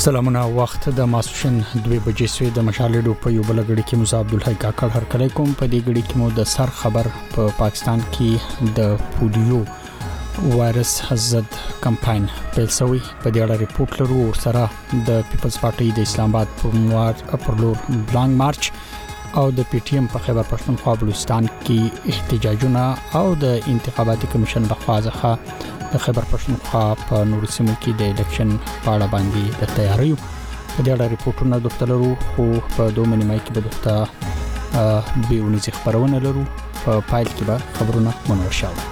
سلامونه وخت د ماسوشن 2 بجې سوی د مشالډو په یو بلګړي کې موسی عبدالحی کاکړ هر کله کوم په دې غړي کې مو د سر خبر په پاکستان کې د پولیو وایرس ضد کمپاین پیل شوی په دې اړه ریپورت لرو او سره د پیپلز پارټي د اسلام آباد پر لور بلانک مارچ او د پی ټی ایم په خیبر پښتونخوا بلوچستان کې احتجاجونه او د انتخاباتي کمیشن لخوا ځخه د خیبر پښتونخوا په نورو سیمو کې د الیکشن په اړه باندې د تیاریو په دې اړه ریپورتونه دوه لرو خو په 2 منیمای کې به دوه بیونیز خبرونه لرو په پایل کې به خبرونه منور شاو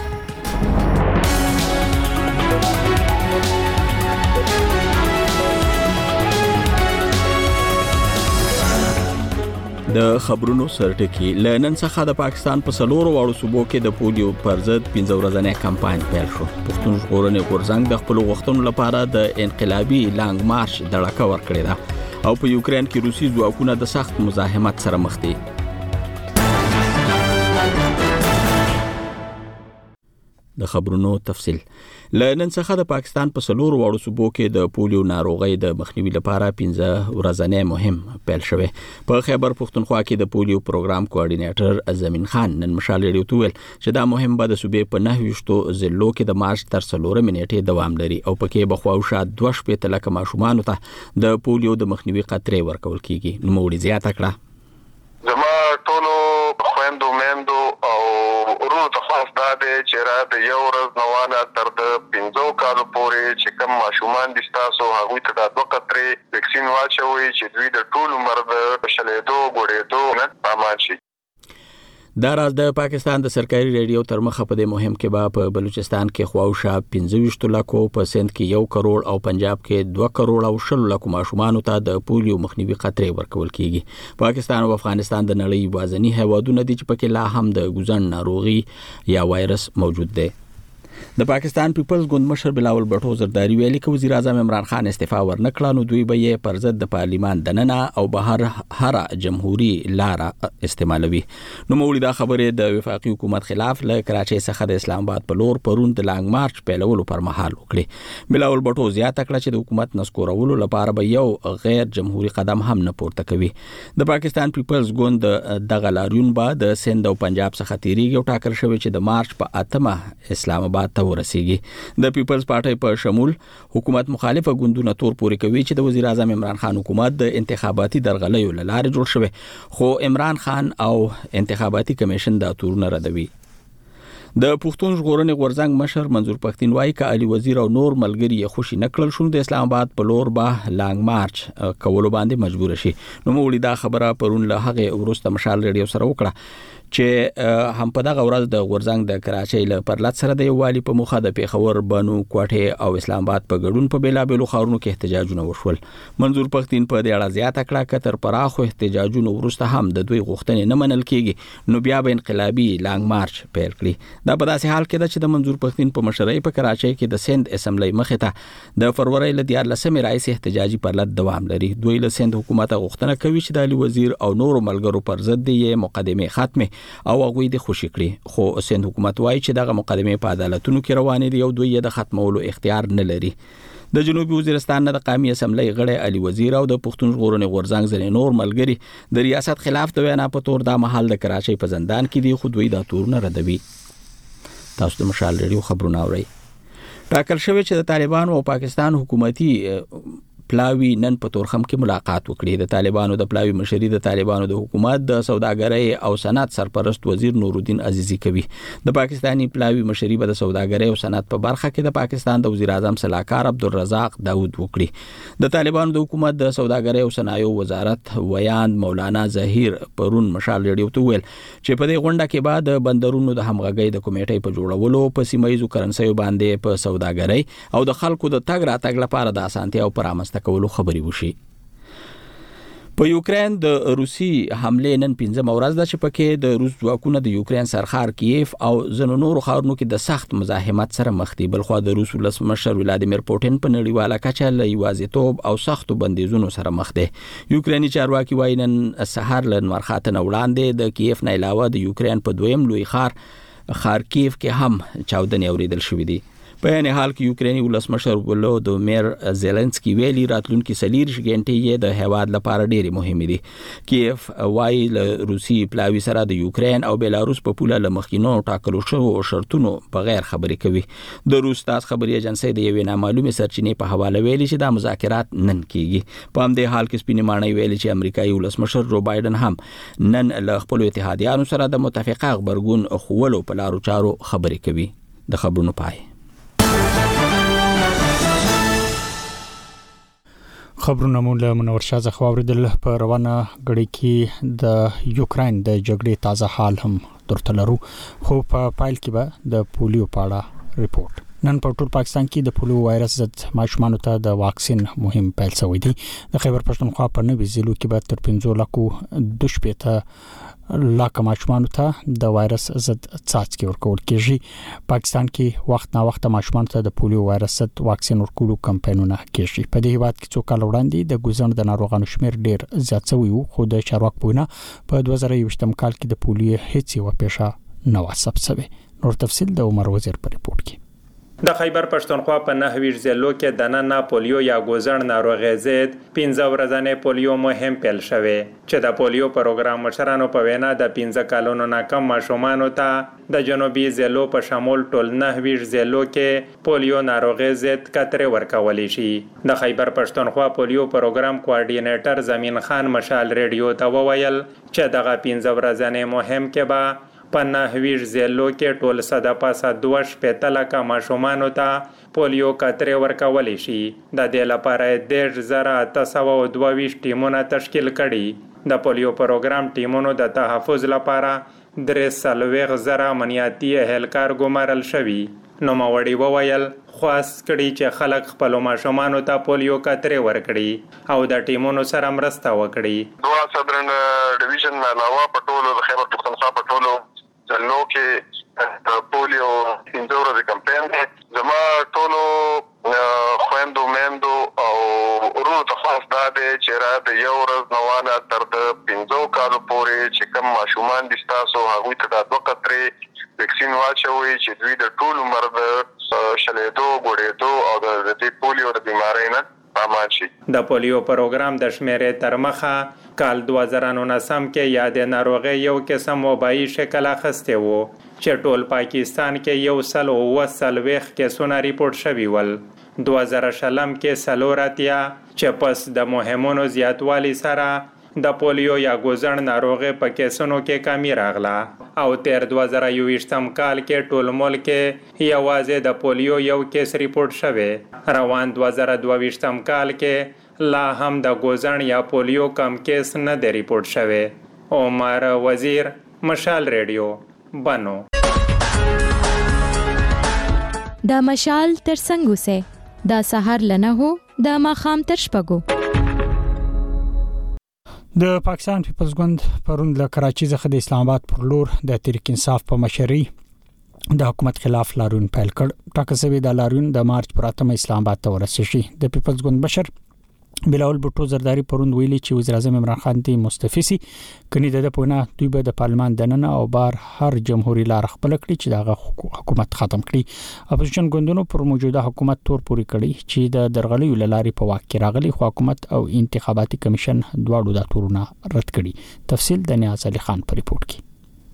د خبرونو سرټکی لنن څخه د پاکستان په سلورو واړو صوبو کې د پولیو پر ضد 15 ورځې کمپاین پیل شو. پښتون ژغورنې غورځنګ د خپل غوښتنو لپاره د انقلابي لانګ مارچ دړه ورکړې ده او په یوکرين کې روسي ځواکونه د سخت مزاحمت سره مخ دي. د خبرونو تفصیل لنن څخه د پاکستان په سلورو واړو صوبو کې د پولیو ناروغۍ د مخنیوي لپاره 15 ورځې مهم پیل شوه. په خیبر پښتونخوا کې د پولیو پروګرام کوارډینیټر زمین خان نن مشالډي ویل چې دا مهم به د صوبې په 9 ضلعو کې د مارچ تر 3 منټې دوام لري او پکې بخواوشه 2 لک ماشومان ته د پولیو د مخنیوي قطرې ورکول کیږي. نو موږ زیاته کړه زما ټولو خويندو میندو او ورونو ته خاص دا دی چې را د یو ورځ نوانه تر د 15 کالو پورې چې کوم ماشومان دي تاسو هغه ته د 2 قطرې ویکسین واچوي چې دوی د ټول عمر د شلیدو غوړېدو نه امان شي. دا راز د پاکستان د سرکاري ریډیو تر مخه په دې مهم کې په بلوچستان کې خواوشه 15 لک په سند کې 1 کروڑ او پنجاب کې 2 کروڑ او 10 لک ماشومان ته د پولیو مخنیوي قطرې ورکول کیږي. پاکستان او افغانستان د نړۍ وازنی هیوادونه دي چې پکې لا هم د ګوزن ناروغي یا وایرس موجود دی. د پاکستان پیپلز ګوند مشر بلاول بټو زرداری ویلي چې وزیر اعظم عمران خان استعفا ورنکړه نو دوی به یې پر ضد د پارلیمان دننه او بهر هر جمهوریت لار استعمالوي. نو مولي دا خبره د وفاقي حکومت خلاف له کراچۍ څخه د اسلام آباد په لور پرون د لانګ مارچ پیلولو پر مهال وکړي. بلاول بټو زیاته کړه چې د حکومت نسکورولو لپاره به یو غیر جمهوریت قدم هم نه پورته کوي. د پاکستان پیپلز ګوند د غلاریون با د سند او پنجاب څخه تیریږي او ټاکل شوی چې د مارچ په 8 اسلام آباد ته ورسیږي. د پیپلز پارټي په شمول حکومت مخالفه ګوندونه تور پوري کوي چې د وزیر اعظم عمران خان حکومت د انتخاباتي درغلیو لاره جوړ شوی خو عمران خان او انتخاباتي کمیشن دا تورونه ردوي. د پښتون ژغورنې غورځنګ مشر منظور پښتين وايي چې علي وزیر او نور ملګری خوشي نکړل شو د اسلام آباد په لور به لانګ مارچ کولو باندې مجبور شي. نو موږ دا خبره پرون له هغه ورسته مشال ریډیو سره وکړه چې هم په دغه ورځ د غورځنګ د کراچۍ له پرلط سره د یووالي په مخه د پیښور بانو کوټه او اسلام آباد په ګډون په بیلابېلو خاورونو کې احتجاجونه وشول. منظور پښتين په دې اړه زیاته کړه چې تر پراخو احتجاجونو وروسته هم د دوی غوښتنې نه منل کیږي نو بیا به انقلابي لانګ مارچ پیل کړي. دا په داسې حال کې ده چې د منظور پښتين په مشرۍ په کراچۍ کې د سند اسمبلی مخې ته د فروری ل 14 رئیس احتجاجي پرلط دوام لري. دوی له سند حکومت غوښتنه کوي چې د علي وزیر او نور ملګرو پر ضد یې مقدمه ختمه او هغه د خوشی کړي خو سند حکومت وايي چې دغه مقدمه په عدالتونو کې روانې دي او دوی یې د ختمولو اختیار نه لري. د جنوبي وزیرستان د قومي اسمبلی غړي علي وزیر او د پښتون ژغورنې غورځنګ ځنې نور ملګری د ریاست خلاف د وینا په تور د محل د کراچۍ په زندان کې دي خو دوی دا تور نه ردوي. تاسو د مشال ریډیو خبرونه اورئ. ټاکل شوی چې د طالبانو او پاکستان حکومتي پلاوی نن په تورخم کې ملاقات وکړي. د طالبانو د پلاوی مشري د طالبانو د حکومت د سوداګرۍ او صنعت سرپرست وزیر نورالدین عزیزی کوي. د پاکستانی پلاوی مشري په سوداګرۍ او صنعت په برخه کې د پاکستان د وزیر اعظم صلاحکار عبدالرزاق داود وکړي. د طالبانو د حکومت د سوداګرۍ او صنایعو وزارت ویان مولانا ظهیر پرون مشال ریډیو ته ویل چې په دې غونډه کې بعد بندرونو د همغږۍ د کمیټې په جوړولو په سیمایي کرنسیو باندې په سوداګرۍ او د خلکو د تګ راتګ لپاره د اسانتیا او پرامست کولو خبري وشي. په یوکرين د روسي حمله نن 15 ورځ ده چې پکې د روس ځواکونه د یوکرين سرخار کیف او ځینو نورو ښارونو کې د سخت مزاحمت سره مخ دي. بلخو د روس ولسمشر ولادیمیر پوتین په نړیواله کچه له یوازیتوب او سختو بندیزونو سره مخ دي. یوکريني چارواکي وايي نن سحر له مرخاتنه وړاندې د کیف نه علاوه د یوکرين په دویم لوی ښار خارکیف کې هم چاودنې اوریدل شوې دي. په نه حال کې یوکریني ولسمشر ولودیمیر زيلنسکي ویلي راتلونکي 40 غنټې یې د هیواد لپاره ډېری مهمه دي. کیف وايي له روسي پلاوي سره د یوکرين او بیلاروس په پوله لمخینو ټاکلو شو شرطونو په غیر خبرې کوي. د روس تاس خبري ایجنسی د یوې نامعلومه سرچینې په حواله ویلي چې دا مذاکرات نن کیږي. په همدې حال کې سپینې ماڼۍ ویلي چې امریکایي ولسمشر جو بایدن هم نن له خپل اتحادیانو سره د متفقه خبرګون خوولو په لارو چارو خبرې کوي. د خبرونو پای. خبرونه مو له منور شاه څخه اوریدل. په روانه غړي کې د یوکرين د جګړې تازه حال هم درته لرو، خو په پایل کې به د پولیو په اړه ریپورت. نن په ټول پاکستان کې د پولیو وایرس ضد ماشومانو ته د واکسین مهم پیل شوی دی. د خیبر پښتونخوا په نوي ضلعو کې به تر 15 لک ماشومانو ته د وایرس ضد څاڅکي ورکول کیږي. پاکستان کې وخت نا وخت ماشومانو ته د پولیو وایرس ضد واکسین ورکولو کمپاینونه کیږي. په دې هیواد کې څو کال وړاندې د ګوزن د ناروغانو شمیر ډیر زیات شوی وو، خو د چارواکو په وینا په 2021 کال کې د پولیو هیڅ یو پیښه نه و ثبت شوی. نور تفصیل د عمر وزیر په ریپورت کې. د خیبر پښتونخوا په 9 ضلعو کې د نننه پولیو یا ګوزن ناروغي ضد 15 ورځې پولیو مهم پیل شوه چې د پولیو پروګرام مشرانو په وینا د 15 کالونو نه کم ماشومانو ته د جنوبي ضلعو په شمول ټول 9 ضلعو کې پولیو ناروغي ضد کترې ورکول شي. د خیبر پښتونخوا پولیو پروګرام کوارډینیټر زمین خان مشال ریډیو ته وویل چې دغه 15 ورځې مهم کې به په 9 ضلعو کې ټول 152 لک ماشومانو ته پولیو کترې ورکول شي. د دې لپاره 10822 ټیمونه تشکیل کړي. د پولیو پروګرام ټیمونو د تحفظ لپاره 3,000 امنیتي اهلکار ګمارل شوي. نو ماوړي وویل خواست کړي چې خلک خپل ماشومانو ته پولیو کترې ورکړي او د ټیمونو سره مرسته وکړي. دوه صدرن ډیویژن علاوه په ټولو د خیبر پښتونخوا په ټولو ځلو کې د پولیو 15 ورځې کمپاین دی. زما ټولو خويندو میندو او ورونو ته خاص دا دی چې را د یو ورځ نوانه تر د 15 کالو پورې چې کوم ماشومان دي تاسو هغوی ته د 2 قطرې ویکسین واچوي چې دوی د ټول عمر د شلیدو ګوډېدو او د دې پولیو د بیمارۍ نه امان شي. د پولیو پروګرام د شمیرې تر مخه کال 2019 کې یاد ناروغي یو قسم وبایي شکل اخسته وو چې ټول پاکستان کې یو سل او وسلويخ کیسونه ریپورت شوي ول. 2020 کې سلوراتیا چې پس د مهمونو زیاتوالی سره د پولیو یا ګوزن ناروغي په کیسونو کې کمی راغله او تر 2021 کال کې ټول ملک کې یوازې د پولیو یو کیس ریپورت شوه. روان 2022 کال کې لا هم د ګوزن یا پولیو کم کیس نه دی ریپورت شوه. عمر وزیر، مشال ریډیو، بنو. د مشال تر څنګه سه د سحر لنه هو د ماخام تر شپګو. د پاکستان پیپلز ګوند پرون له کراچۍ څخه د اسلام آباد پر لور د تحریک انصاف په مشرۍ د حکومت خلاف لاریون پیل کړ. ټاکل شوی د لاریون د مارچ پر 8 اسلام آباد ته ورسېږي. د پیپلز ګوند بشر بلاول بوټو زرداری پرون ویلي چې وزیر اعظم عمران خان دی مستعفي سي کني د پونه دوی به د پارلمان دننه او بار هر جمهوریت لار خپل کړی چې دغه حکومت ختم کړي. اپوزیشن ګوندونو پر موجوده حکومت تور پوری کړی چې د درغلیو لاري په واک کې راغلي، خو حکومت او انتخاباتي کمیشن دواړو د تورونه رد کړي. تفصیل د نیاز علي خان په ریپورت کې.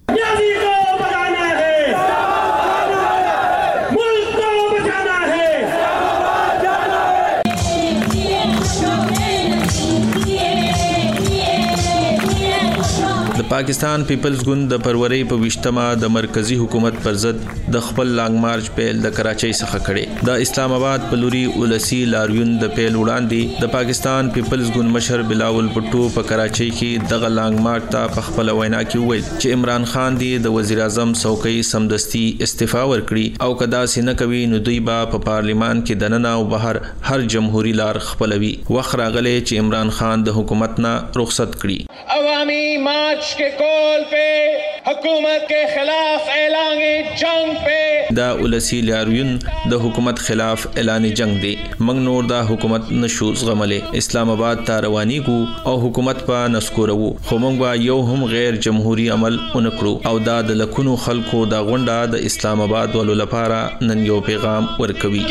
د پاکستان پیپلز ګوند د فروری په 20مه د مرکزی حکومت پر ضد د خپل لانګ مارچ پیل د کراچۍ څخه کړي. د اسلام آباد په لوري ولسی لاریون د پیل وړاندې د پاکستان پیپلز ګوند مشر بلاول بوټو په کراچۍ کې د لانګ مارچ ته په خپل وینا کې وویل چې عمران خان دی د وزیر اعظم څوکۍ سمدستي استعفا ورکړي او کدا سینه کوي نو دوی به په پارلیمان کې دننه او بهر هر جمهوریت لار خپلوي. وخت راغلی چې عمران خان د حکومت نه رخصت کړي. عوامي مارچ के कॉल पे हुकूमत के खिलाफ ऐलान जंग पे دا ولسی لاریون د حکومت خلاف اعلان جنگ دی موږ نور دا حکومت نشو زغملې اسلام آباد ته رواني کو او حکومت په نسکورو خو موږ با یو هم غیر جمهوریت عمل اونکړو او دا د لکونو خلکو دا غونډه د اسلام آباد ولو لپاره نن یو پیغام ورکوي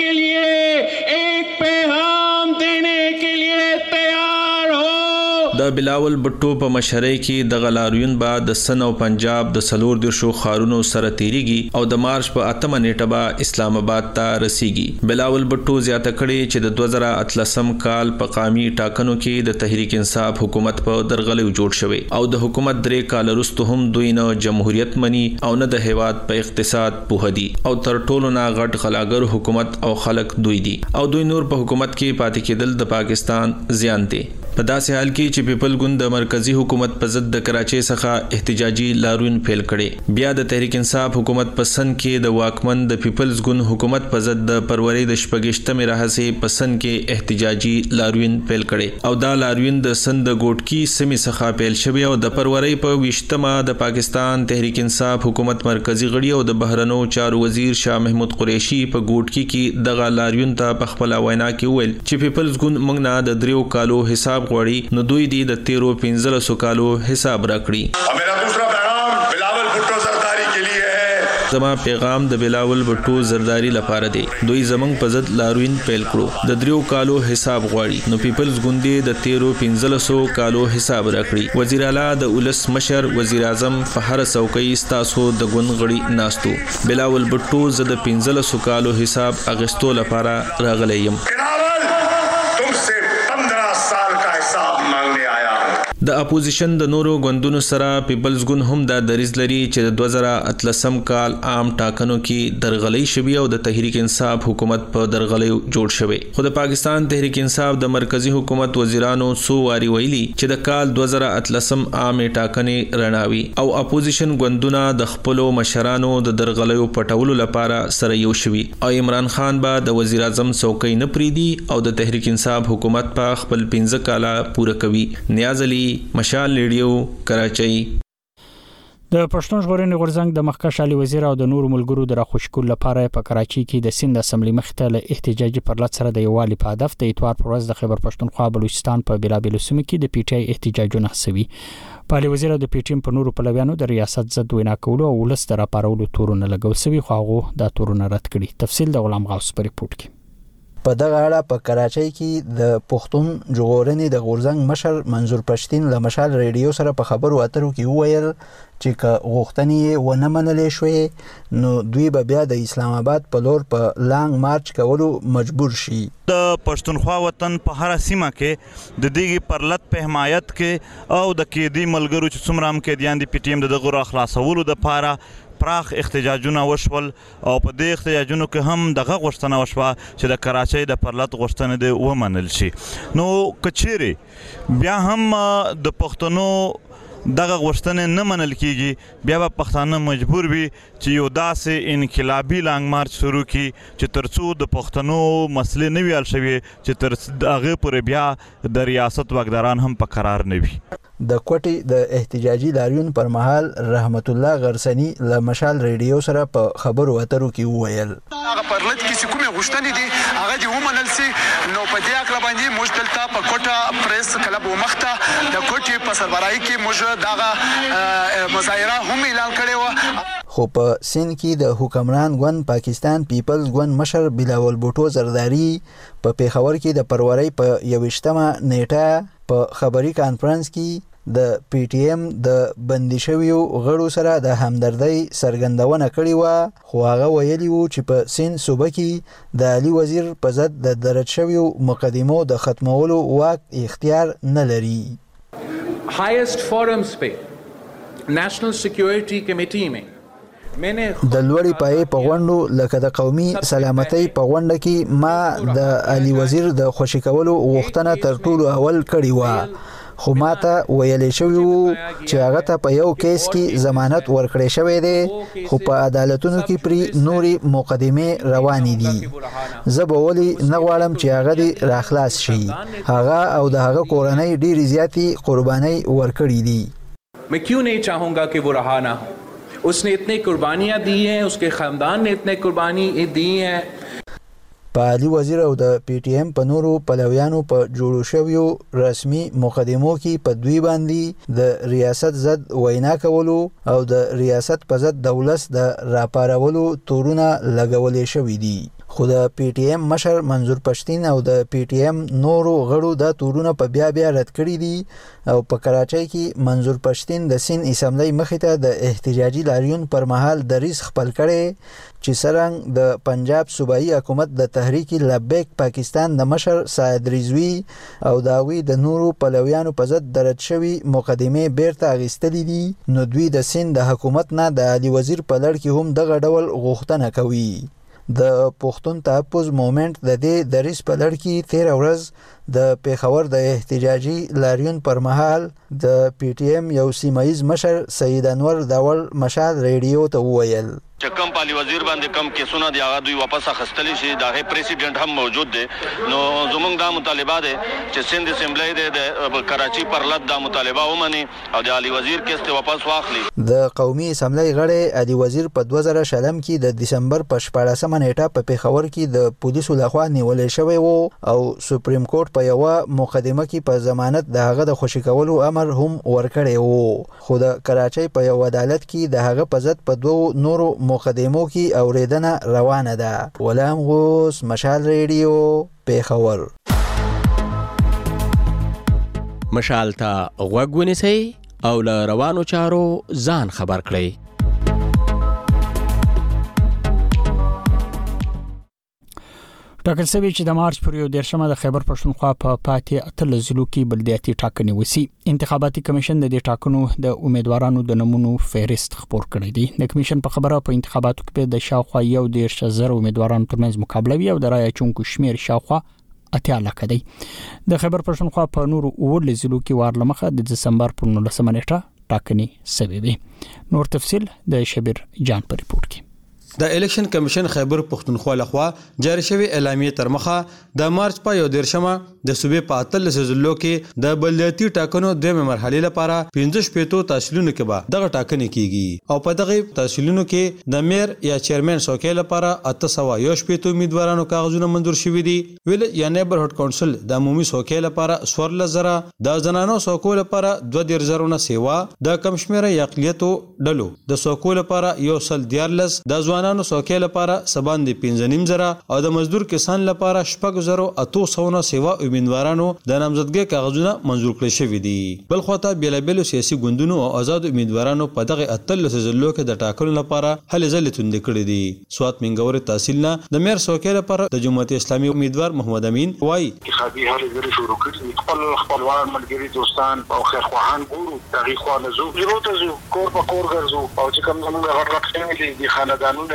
د بلاول بټو په مشرۍ کې د غلاریون بعد د سن او پنجاب د سلور درشو خارونو سره تیریږي او د مارچ په 8 نیټه به اسلام آباد ته رسیږي بلاول بټو زیاته کړي چې د 2013 کال په قومي ټاکنو کې د تحریک انصاف حکومت په درغلې جوړ شوی او د حکومت درې کال وروسته هم دوی نه جمهوریت مني او نه د هیواد په اقتصاد په هدي او تر ټولو نه غټ غلاګر حکومت او خلک دوی دي او دوی نور په حکومت کې پاتې کېدل د پاکستان زیان دی په داسې حال کې چې پیپل ګوند د مرکزی حکومت په ضد د کراچۍ څخه احتجاجي لاریون پیل کړي بیا د تحریک انصاف حکومت په سن کې د واکمن د پیپلز ګوند حکومت په ضد د فروری د 28 راهسه په سن کې احتجاجي لاریون پیل کړي او دا لاریون د سن د ګوټکی سیمې څخه پیل شوی او د فروری په 20 د پاکستان تحریک انصاف حکومت مرکزی غړي او د بهرنو چارو وزیر شاه محمود قریشي په ګوټکی کې دغه لاریون ته په خپل وینا کې ویل چې پیپلز ګوند موږ نه د دریو کالو حساب غوړي نو دوی دی د 13-15 کالو حساب راکړي میرا دوسرا پیغام بلاول بھٹو زرداری کے لیے ہے زما پیغام د بلاول بھٹو زرداری لپاره دی دوی زمنګ په ضد لاروین پیل کړو د دریو کالو حساب غوړي نو پیپلز ګوند د 13-15 کالو حساب راکړي وزیر اعلی د ولس مشر وزیر اعظم فخر څوکۍ ستاسو د ګوند غړي ناستو بلاول بھٹو زد 15 کالو حساب اغستو لپاره راغلی یم د اپوزیشن د نورو غوندونو سره پیپلز ګوند هم د دریز لري چې د 2013 کال عام ټاکنو کې درغلۍ شوی او د تحریک انصاف حکومت په درغلۍ جوړ شوی خو د پاکستان تحریک انصاف د مرکزی حکومت وزیرانو سو واری ویلي چې د کال 2013 عام ټاکنې رڼاوي او اپوزیشن غوندونه د خپل مشرانو د درغلۍ پټولو لپاره سره یو شوی او عمران خان به د وزیر اعظم څوکۍ نه پریدي او د تحریک انصاف حکومت په خپل 15 کاله پوره کوي نیاز علي مشال ریډیو کراچۍ د پښتون ژغورنې غورځنګ د مخکښ علي وزیر او د نورو ملګرو د راخوشکول لپاره په کراچۍ کې د سند اسمبلی مخته له احتجاجي پرلط سره د یووالي په هدف د اتوار پر ورځ د خیبر پښتونخوا بلوچستان په بیلابیلو سیمو کې د پی ټی آی احتجاجونه هڅوي په علي وزیر د پی ټی ایم په نورو پلویانو د ریاست ضد وینا کولو او ولس د راپارولو تورونه لګول شوی خو هغه د تورونه رد کړي تفصیل د غلام غوث په ریپورت کې په دغه اړه په کراچۍ کې د پښتون ژغورنې د غورځنګ مشر منظور پښتين له مشال ریډیو سره په خبرو اترو کې وویل چې که غوښتنې ونه منلې شوې نو دوی به بیا د اسلام آباد په لور په لانګ مارچ کولو مجبور شي د پښتونخوا وطن په هر سیمه کې د دې پرلط په حمایت کې او د کېدی ملګرو چې څومره هم کېدیان د پی ټی ایم د غوړه خلاصولو د پاره پراخ احتجاجونه وشول او په دې احتجاجونو کې هم دغه غوښتنه وشوه چې د کراچۍ د پرلط غوښتنه د ومنل شي نو کچيري بیا هم د پښتنو دغه غوښتنه نه منل کیږي بیا به پښتانه مجبور وي چې یو داسې انقلابي لانګ مارچ شروع کړي چې ترڅو د پښتنو مسلې نه ویل شوي چې تر هغه پورې بیا د ریاست واکداران هم په قرار نه وي د کوټي د احتجاجي لاریون پر مهال رحمت الله غرسنی له مشال ریډیو سره په خبرو اترو کې وویل هغه پرلط کې کومه غوښتنې دي هغه دی ومنل سي نو په دې اکل باندې موږ دلته په کوټه پریس کلب ومخته د کوټي په سربراهي کې موږ دغه مظاهره هم اعلان کړې و خو په سین کې د حکمران ګوند پاکستان پیپلز ګوند مشر بلاول بوټو زرداری په پیښور کې د فروری په 21 نیټه په خبري کانفرنس کې د پی ټی ایم د بندي شویو غړو سره د همدردۍ څرګندونه کړې و خو هغه ویلي وو چې په سین صوبه کې د علي وزیر په ضد د درج شویو مقدمو د ختمولو واک اختیار نه لري highest forums पे national security committee में د لوړی پای په غونډو لکه د قومي سلامتۍ په غونډه کې ما د علي وزیر د خوشی کولو غوښتنه تر ټولو اول کړې و خو ماته ویلې شوی وو چې هغه ته په یو کیس کې ضمانت ورکړې شوی دی خو په عدالتونو کې پری نوري مقدمه روانې دي زه به ولي نه غواړم چې هغه دې راخلاص شي هغه او د هغه کورنۍ ډېری زیاتی قرباني ورکړې دي मैं क्यों नहीं चाहूँगा कि वो रहा ना हो। उसने इतनी कुर्बानियाँ दी हैं, उसके ख़ानदान ने इतने कुर्बानी दी हैं। علي وزیر او د پی ټی ایم په نورو پلویانو په جوړو شویو رسمي مقدمو کې په دوی باندې د ریاست ضد وینا کولو او د ریاست په ضد دولت د راپارولو تورونه لګولې شوې دي. خو د پی ټی ایم مشر منظور پښتین او د پی ټی ایم نورو غړو د تورونه په بیا رد کړی دي او په کراچۍ کې منظور پښتین د سین اسمبلی مخې ته د احتجاجي لاریون پر مهال دریځ خپل کړي چې څرنګه د پنجاب صوبایي حکومت د تحریک لبیک پاکستان د مشر سعد رضوی او داوی د نورو پلویانو په ضد درج شوی مقدمه بیرته اخیستلې دي، نو دوی د سین د حکومت نه د علي وزیر په لړ کې هم دغه ډول غوښتنه کوي. د پښتون تحفظ موومنت د دې دریځ په لړ کې 13 ورځ د پیښور د احتجاجي لاریون پر مهال د پی ټی ایم یو سیمایز مشر سید انور داول مشال ریډیو ته وویل چې کم پالي وزیر باندې کم کیسونه دی هغه دوی واپس اخستلی شي، دا پریزیډنټ هم موجود دی. نو زمونږ دا مطالبه ده چې سند اسمبلی د کراچي پر لد دا مطالبه ومني او د علي وزیر کیس ته واپس واخلي. د قومي اسمبلی غړي علي وزیر په 2000 شلم کې د دسمبر په 14 نیټه په پیښور کې د پولیسو لخوا نیولې شوی وو او سپریم کورټ په یو مقدمه کې په ضمانت د هغه د خوشی کولو امر هم ورکړی وو. خو د کراچۍ په یو عدالت کې د هغه په ضد په دوه نورو مقدمو کې اوریدنه روانه ده. غلام غوث، مشال ریډیو، پیښور. مشال ته غوږ ونیسئ او له روانو چارو ځان خبر کړئ. ټاکل شوی چې د مارچ پر 11 د خیبر پښتونخوا په پاتې اتل ضلعو کې بلدیاتي ټاکنې وسی. انتخاباتي کمیشن د دې ټاکنو د امیدوارانو د نمونو فهرست خپور کړی دی. د کمیشن په خبره په انتخاباتو کې د شاوخوا 1.0 امیدوارانو ترمنځ مقابله وی او د رای چونکو شمیر شاوخوا 80 لک دی. د خیبر پښتونخوا په نورو 9 ضلعو کې وارلمخه د دسمبر پر 19 نیټه ټاکنې سوي وي. نور تفصيل د شبیر جان په ریپورت کې. د الیکشن کمیشن خیبر پښتونخوا لخوا جاری شوی اعلامیه تر مخه د مارچ په 11 د صوبې په اتل ضلعو کې د بلدیاتي ټاکنو د مرحله لپاره 15 تحصیلونو کې به دغه ټاکنې کیږي او په دغه تحصیلونو کې د میر یا چیرمن څوکۍ لپاره 800 امیدوارانو کاغذونه منظور شوي دي. ویل یا نیبرهډ کونسل د عمومي څوکۍ لپاره 14000، د زنانو څوکۍ لپاره 2000 نه سیوا، د کم شمېره اقلیتو ډلو د څوکۍ لپاره 114، د ځوانانو څوکۍ لپاره 15.5 او د مزدور کسان لپاره 4800 سیوا امیدوارانو د نامزدګۍ کاغذونه منظور کړل شوي دي. بل خواته بیلابل سیاسي ګوندونو او آزاد امیدوارانو په دغه اتل ضلعو کې د ټاکنو لپاره هلې ځلې توندې کړې دي. سوات منګور تحصیل نه د میر څوکۍ لپاره د جمهوریت اسلامي امیدوار محمد امین وایي انتخابي هلې ځلې شروع کړي، خپلوان ملګري دوستان او خیرخواهان ګورو دغه خوا زو زو کور په کور ګرځو او چې کوم زموږ غړغړ دي خاندانونه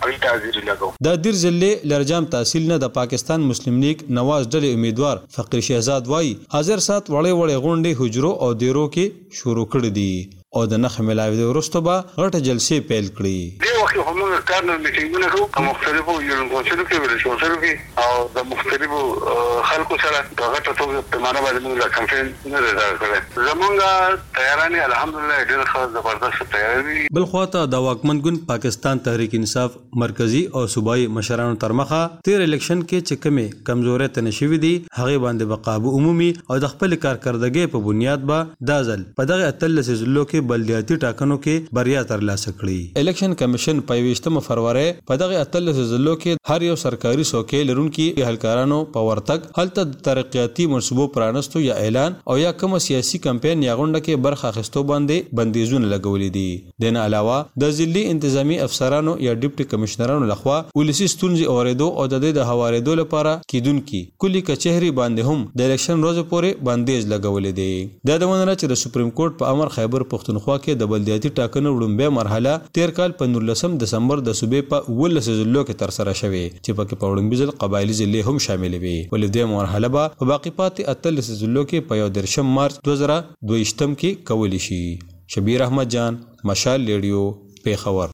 د دیر ضلع لرجام تحصیل نه د پاکستان مسلم لیگ نواز ډلې امیدوار فقیر شهزاد وایي حاضر سات وړې غونډې حجرو او دیرو کې شروع کړې دي او د نخ ملاوي د ورستو به غټه جلسې پیل کړې. دی وخت هم کارنل میټینګونه کوو مختلفو یونیورسيټو کې ورشوسرو کې او د مختلفو خلکو سره د غټه توګه په معنا باندې موږ کمپاین نه راغله. زمونږ تیارانه الحمدلله ډېر ښه زبردست تیاری. بل خواته د واکمن ګوند پاکستان تحریک انصاف مرکزی او صوبایي مشرانو تر مخه تیر الیکشن کې چې کمې کمزوري تنشوي دي هغه باندې بقابو عمومي او د خپل کارکردګۍ په بنیاد به دازل په دغه اتل ضلعو کې بلدیاتي ټاکنو کې بریا ترلاسه کړې. الیکشن کمیشن په 28 فروری په دغه اتل ضلعو کې هر یو سرکاري څوکۍ لرونکي اهلکارانو په ورتګ هلته د ترقیاتي منصوبو پرانستو یا اعلان او یا کوم سیاسي کمپاین یا غونډه کې برخه اخیستو باندې بندیزونه لګولې دي. دنه علاوه د ضلعي انتظامی افسرانو یا ډیپټي کمشنرانو لخوا ولسی ستونزې اوریدو او د دې د حوالېدو لپاره کیدونکي کلی کچهري باندې هم د الیکشن ورځ پورې بندیز لګولې دي. د دونه چې د سپریم کورټ په امر خیبر پښتونخوا کې د بلدیاتي ټاکنو وړاندې مرحله 13 کال په 19 دسمبر د صوبې په 18 ضلعو کې تر سره شوه چې پکې په وړاندې ځل قبایلی ضلع هم شامل وي. ولې د مرحله په باقی پاتې اتل ضلعو کې په 13 مارچ 2022 کې کول شي. شبیر احمد جان، مشال ریډیو، پیښور.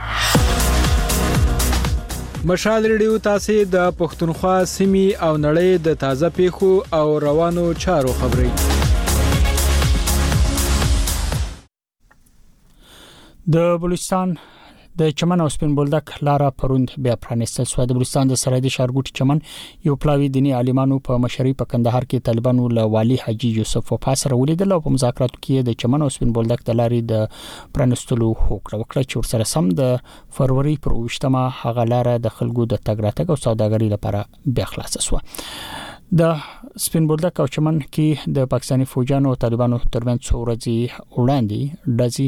مشال ریډیو تاسو د پښتونخوا سیمې او نړۍ د تازه پیښو او روانو چارو خبري د بلوچستان د چمن او سپین بولدک لاره پروند بیا پرانیستل شو. د بلوچستان د سرحدي ښارګوټي چمن یو پلاوی دینی عالمانو په مشرۍ په کندهار کې طالبانو له والی حاجی یوسف وفا سره ولیدل او په مذاکراتو کې د چمن او سپین بولدک د لارې د پرانیستلو هوکړه وکړه چې ورسره سم د فروری پر 28مه هغه لاره د خلکو د تګ راتګ او سوداګرۍ لپاره بیا خلاصه شو. د سپین بولدک او چمن کې د پاکستاني فوجانو او طالبانو ترمنځ څو ورځې وړاندې ډزي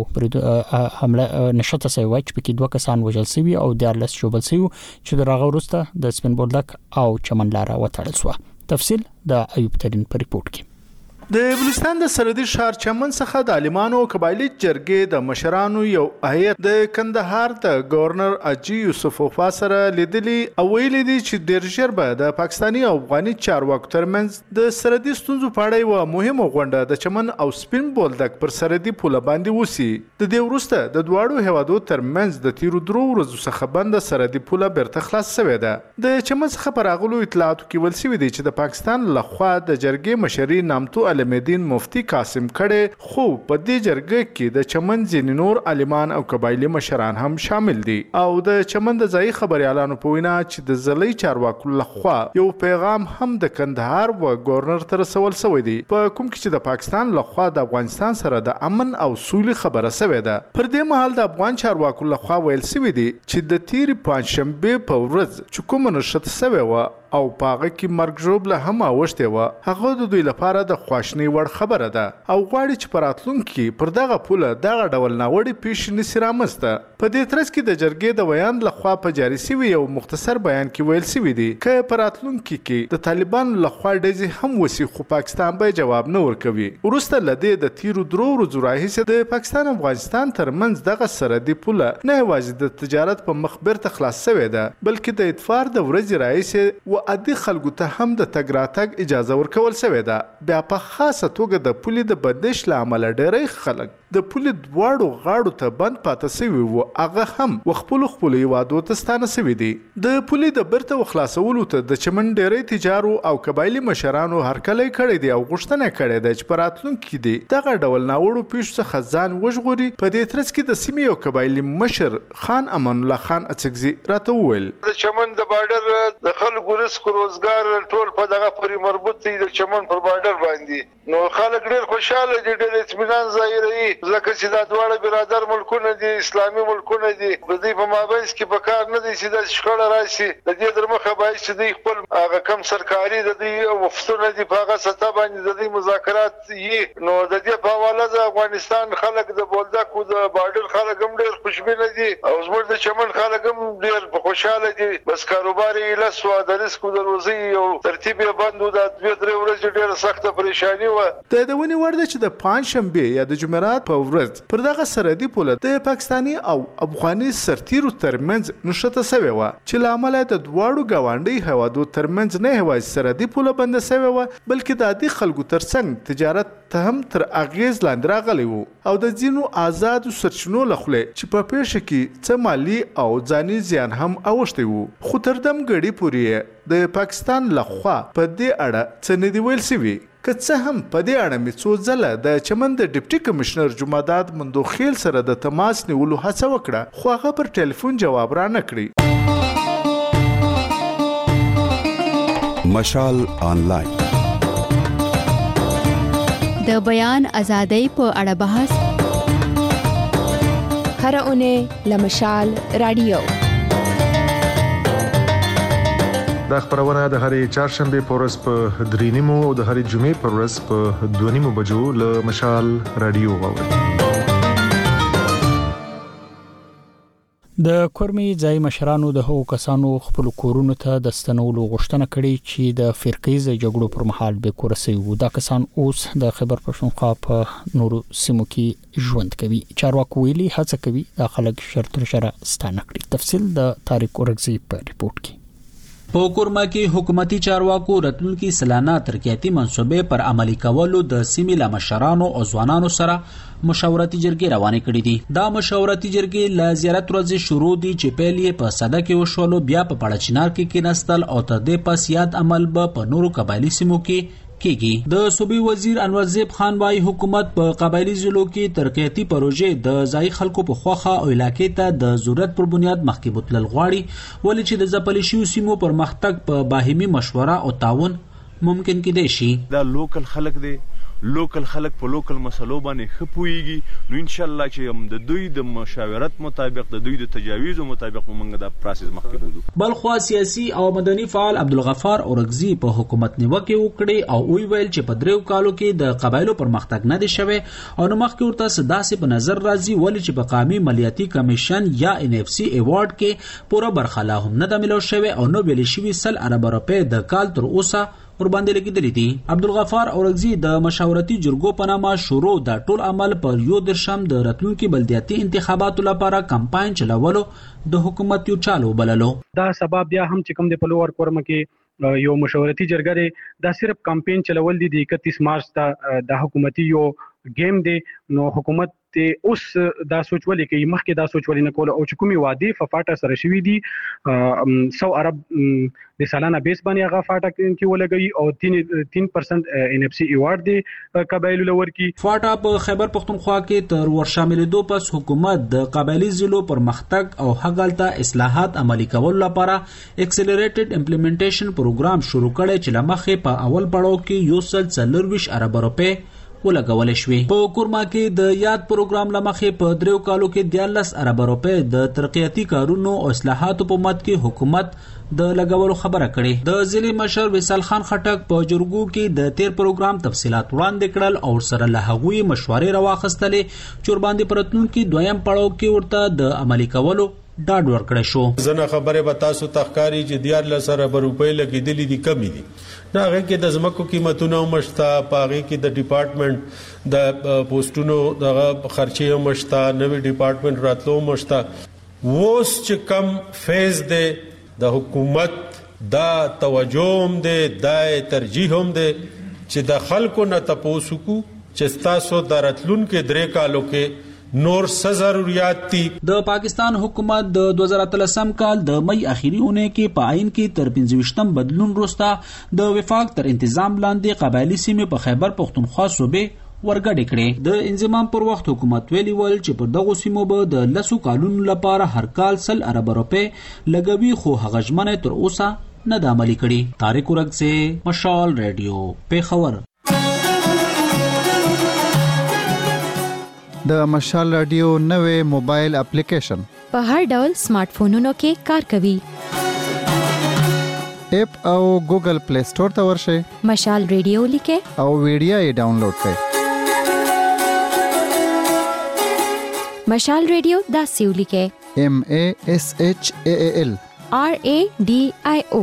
او حمله نشته شوی چې پکې 2 کسان وژل شوي او 14 شوبل شوي چې د راغ وروسته د سپین بولدک او چمن لاره وتړل شو. تفصیل د ایوب ترين په ریپورت کې. د بلوچستان د سرحدي ښار چمن څخه د عالمانو قبایلی جرګې د مشرانو یو هیئت د کندهار د گورنر حاجی یوسف وفا سره لیدلی او ویلي دي چې ډېر ژر به د پاکستاني او افغاني چارواکو ترمنځ د سرحدي ستونزو په اړه یوه مهمه غونډه د چمن او سپین بولدک پر سرحدي پوله باندې وسی. د دې وروسته د دواړو هیوادو ترمنځ د تیرو 3 ورځو څخه بنده سرحدي پوله بیرته خلاص شوې ده. د چمن څخه پر راغلو اطلاعاتو کې ویل شوي دي چې د پاکستان لخوا د جرګې مشري نامتو علمدین مفتی قاسم کړي، خو په دې جرګه کې د چمن ځینې نور عالمان او قبایلی مشران هم شامل دي. او د چمن د ځایي خبريالانو په وینا چې د ځلۍ چارواکو لخوا یو پیغام هم د کندهار و گورنر تر رسول شوی دی، په کوم کې چې د پاکستان لخوا د افغانستان سره د امن او سولې خبره شوې ده. پر دې مهال د افغان چارواکو لخوا ویل شوی دی چې د تیرې پنځشنبه په ورځ چې کومه نشته شوې و او پاغه کې مرګ ژوبله هم اوښته و، هغه د دوی لپاره د خواشنۍ وړ خبره ده او غواړي چې پراتلونکي پر دغه پوله دغه ډول ناوړي پیښې نشي رامنځته. په دې ترڅ کې د جرګې د ویان لخوا په جاري شوي یو مختصر بیان کې ویل شوي دي چې پراتلونکي کې د طالبانو لخوا ډزې هم وسی، خو پاکستان به جواب نه ورکوي. وروسته لدې د تیرو 3 ورځو راهیسې د پاکستان افغانستان ترمنځ دغه سرحدي پوله نه یوازې د تجارت په مخ بیرته خلاص شوې ده، بلکې د اتفاق د ورځې راهیسې عادي خلکو ته هم د تګ راتګ اجازه ورکول شوې ده. بیا په خاصه توګه د پولې د بندش له امله ډېری خلک د پولې دواړو غاړو ته بند پاته شوي وو، هغه هم خپلو هیوادو ته ستانه شوي دي. د پولې د بیرته خلاصولو ته د چمن ډېری تجارو او قبایلي مشرانو هرکلی کړی دی او غوښتنه کړې ده چې په راتلونکي کې دي دغه ډول ناوړو پیښو څخه ځان وژغوري. په دې ترڅ کې د سیمې یو قبایلي مشر خان امان الله خان اڅکزي راته وویل د چمن د بارډر د خلکو رزق روزګار ټول په دغه پورې مربوط دی د چمن پر بارډر باندې. نو خلک ډېر خوشاله دي، ډېر اطمینان ظاهروي ځکه چې دا دواړه برادر ملکونه دي، اسلامي ملکونه دي. د دوی په مابینځ کې په کار نه دی چې دا شخړه راشي. د دې در مخه باید چې دوی خپل هغه کم سرکاري د دوی وفتونه دي په هغه سطح باندې د دوی مذاکرات یې. نو د دې په حواله د افغانستان خلک د بولدک او د بارډر خلک هم ډېر خوشبینه دي او زموږ د چمن خلک هم ډېر په خوشاله دي. بس کاروبار یې لس و د رزق د روزي یو ترتیب یې بند و. د 2-3 ورځې ډېره سخته پریشاني وه. د ونې وړ ده چې د پنځشنبې یا د جمعرات په ورځ پر دغه سرحدي پوله د پاکستاني او افغاني سرتیرو ترمنځ نښته شوې وه چې له امله د دواړو ګاونډي هیوادو ترمنځ نه یوازې سرحدي پوله بنده شوې وه، بلکې د عادي خلکو ترڅنګ تجارت ته هم تر اغیز لاندې راغلی وو او د ځینو آزادو سرچینو له خولې چې په پیښه کې څه مالي او ځاني زیان هم اوښتی وو. خو تر دمګړي پورې د پاکستان لخوا په دې اړه څه نه دی ویل شوي. که څه هم په دې اړه مې څو ځله د چمن د ډیپټي کمشنر جمعداد مندوخیل سره د تماس نیولو هڅه وکړه، خو هغه پر ټلیفون جواب را نه کړی. مشال آنلاین د بیان ازادۍ په اړه بحث هر اونۍ لمشال رادیو. دا خبرونه د هرې چهارشنبه په ورځ په 3:30 او د هرې جمعې په ورځ په 2:30 بجو له مشال رادیو واورئ. د کورمي ځای مشرانو د هغو کسانو خپل کورونو ته د ستنولو غوښتنه کړې چې د فرقیزه جګړو پر مهال به کور سي وو. دا کسان اوس د خیبر پښتونخوا په نورو سیمو کې ژوند کوي. چارواکو ویلي هڅه کوي د خلک شرط شرع ستانه کړي. تفصیل د طارق اورغزي په ریپورت کې. په کورما کې حکومتي چارواکو راتلونکي سلانه ترقیاتي منصوبې پر عملي کولو د سیمې له مشرانو او ځوانانو سره مشاورتي جرګې روانې کړې دي. دا مشاورتي جرګې له زیارت ورځې شروع دي چې پیل یې په صده کې وشولو، بیا په پړچینار کې کېناستل او تر دې پس یاد عمل به په نورو قبایلی سیمو کې کیږي. د صوبې وزیر انورزیب خان وايي حکومت په قبایلی ضلعو کې ترقیاتي پروژې د ځای خلکو په خوخه او علاقې ته د ضرورت پر بنیاد مخکې بوتلل غواړي ولې چې د ځپل شویو سیمو پر مختګ په باهمي مشوره او تعاون ممکن کېدای شي. دا لوکل خلک دی، لوکل خلک په لوکل مسلو باندې ښه پوهیږي، نو ان شاء الله چې هم د دوی د مشاورت مطابق د دوی د تجاویزو مطابق موږ دا پروسس مخکې بوزو. بلخوا سیاسي او مدني فعال عبدالغفار اورغزي په حکومت نیوکه وکړي او ویل چې په 3 کالو کې د قبایلو پر مختګ نه دي شوی او نو مخکې ورته صداسې په نظر راځي ولې چې په قومي مالیاتي کمیشن یا NFC ایوارډ کې پوره برخه لا هم نه د ملو شوی او نو ویل شوی 100 ارب روپے د کال تر اوسه ور باندې لګیدلې دي. عبدالغفار اورغزي د مشاورتي جرګو په نامه شروع د ټول عمل پر یو درشم د راتلونکي بلدیاتي انتخاباتو لپاره کمپاین چلولو د حکومت یو چالو بللو. دا سبب بیا هم چې کوم د پلوور کورم کې یو مشاورتي جرګه دا صرف کمپاین چلول دي 31 مارچ ته د حکومتي یو گیم دی. نو حکومت ته اوس دا سوچولې کې مخکې دا سوچولې نه کول او چې کومي وادي فاټا سره شوی دي 100 ارب د سالانه بیس باندې هغه فاټا کې ولګي او 3% NFC ایوارډ دی قبایلو لور کې. فاټا په خیبر پختونخوا کې تر ور شاملېدو پس حکومت د قبایلی ضلعو پر مختګ او حغالته اصلاحات عملي کول لپاره اکسلریټډ امپلیمنټیشن پروګرام شروع کړي چې لمخې په اول پړاو کې 140 ارب روپے ولګول شوې. په کورما کې د یاد پروګرام لمخې په 3 کالو کې 14 ارب روپے د ترقیاتي کارونو او اصلاحاتو په مد کې حکومت د لګولو خبره کړې. د ضلع مشر وصال خان خټک په جرګو کې د تیر پروګرام تفصيلات وړاندې کړل او سره له هغوی مشورې راوخستلې چې ور باندې پرتونکو دویم پړاو کې ورته د عملي کولو ډاډ ورکړی شو. زنه خبره به تاسو تخکاری چې 14 روپے لګیدلې دي کمی دي. نه هغه کې د زمکو قیمتونه مشتا، پاغه کې د ډپارټمنټ د پوسټونو دغه خرچې مشتا، نوې ډپارټمنټ راتلو مشتا. ووس چې کم فیز دی د حکومت دا توجهم دی، دا ترجیح هم دی چې د خلکو نه تاسو کو چې تاسو درتلون کې 3 کالو کې نور څه ضرورت دي. د پاکستان حکومت د 2013 کال د مئی اخیری اونۍ کې په عین کې تر 25م بدلون وروسته د وفاق تر تنظیم لاندې قبایلی سیمې په خیبر پختونخوا صوبې ورګډې کړې. د انضمام پر وخت حکومت ویلي ول چې په دغه سیمو به د 10 کالونو لپاره هر کال 100 ارب روپے لګوي خو هغه ژمنه تر اوسه نه د عملي کړي. طارق ورغزي، مشال ریډیو، پیښور. د مشال رادیو نوې موبایل اپلیکیشن په هر ډول سمارټ فونونو کې کار کوي. اپ او ګوګل پلی سٹور ته ورشئ، مشال ریډیو لیکه او ویډیو یې ډاونلوډ کړئ. مشال ریډیو دا سیو لیکه MASHAAL RADIO.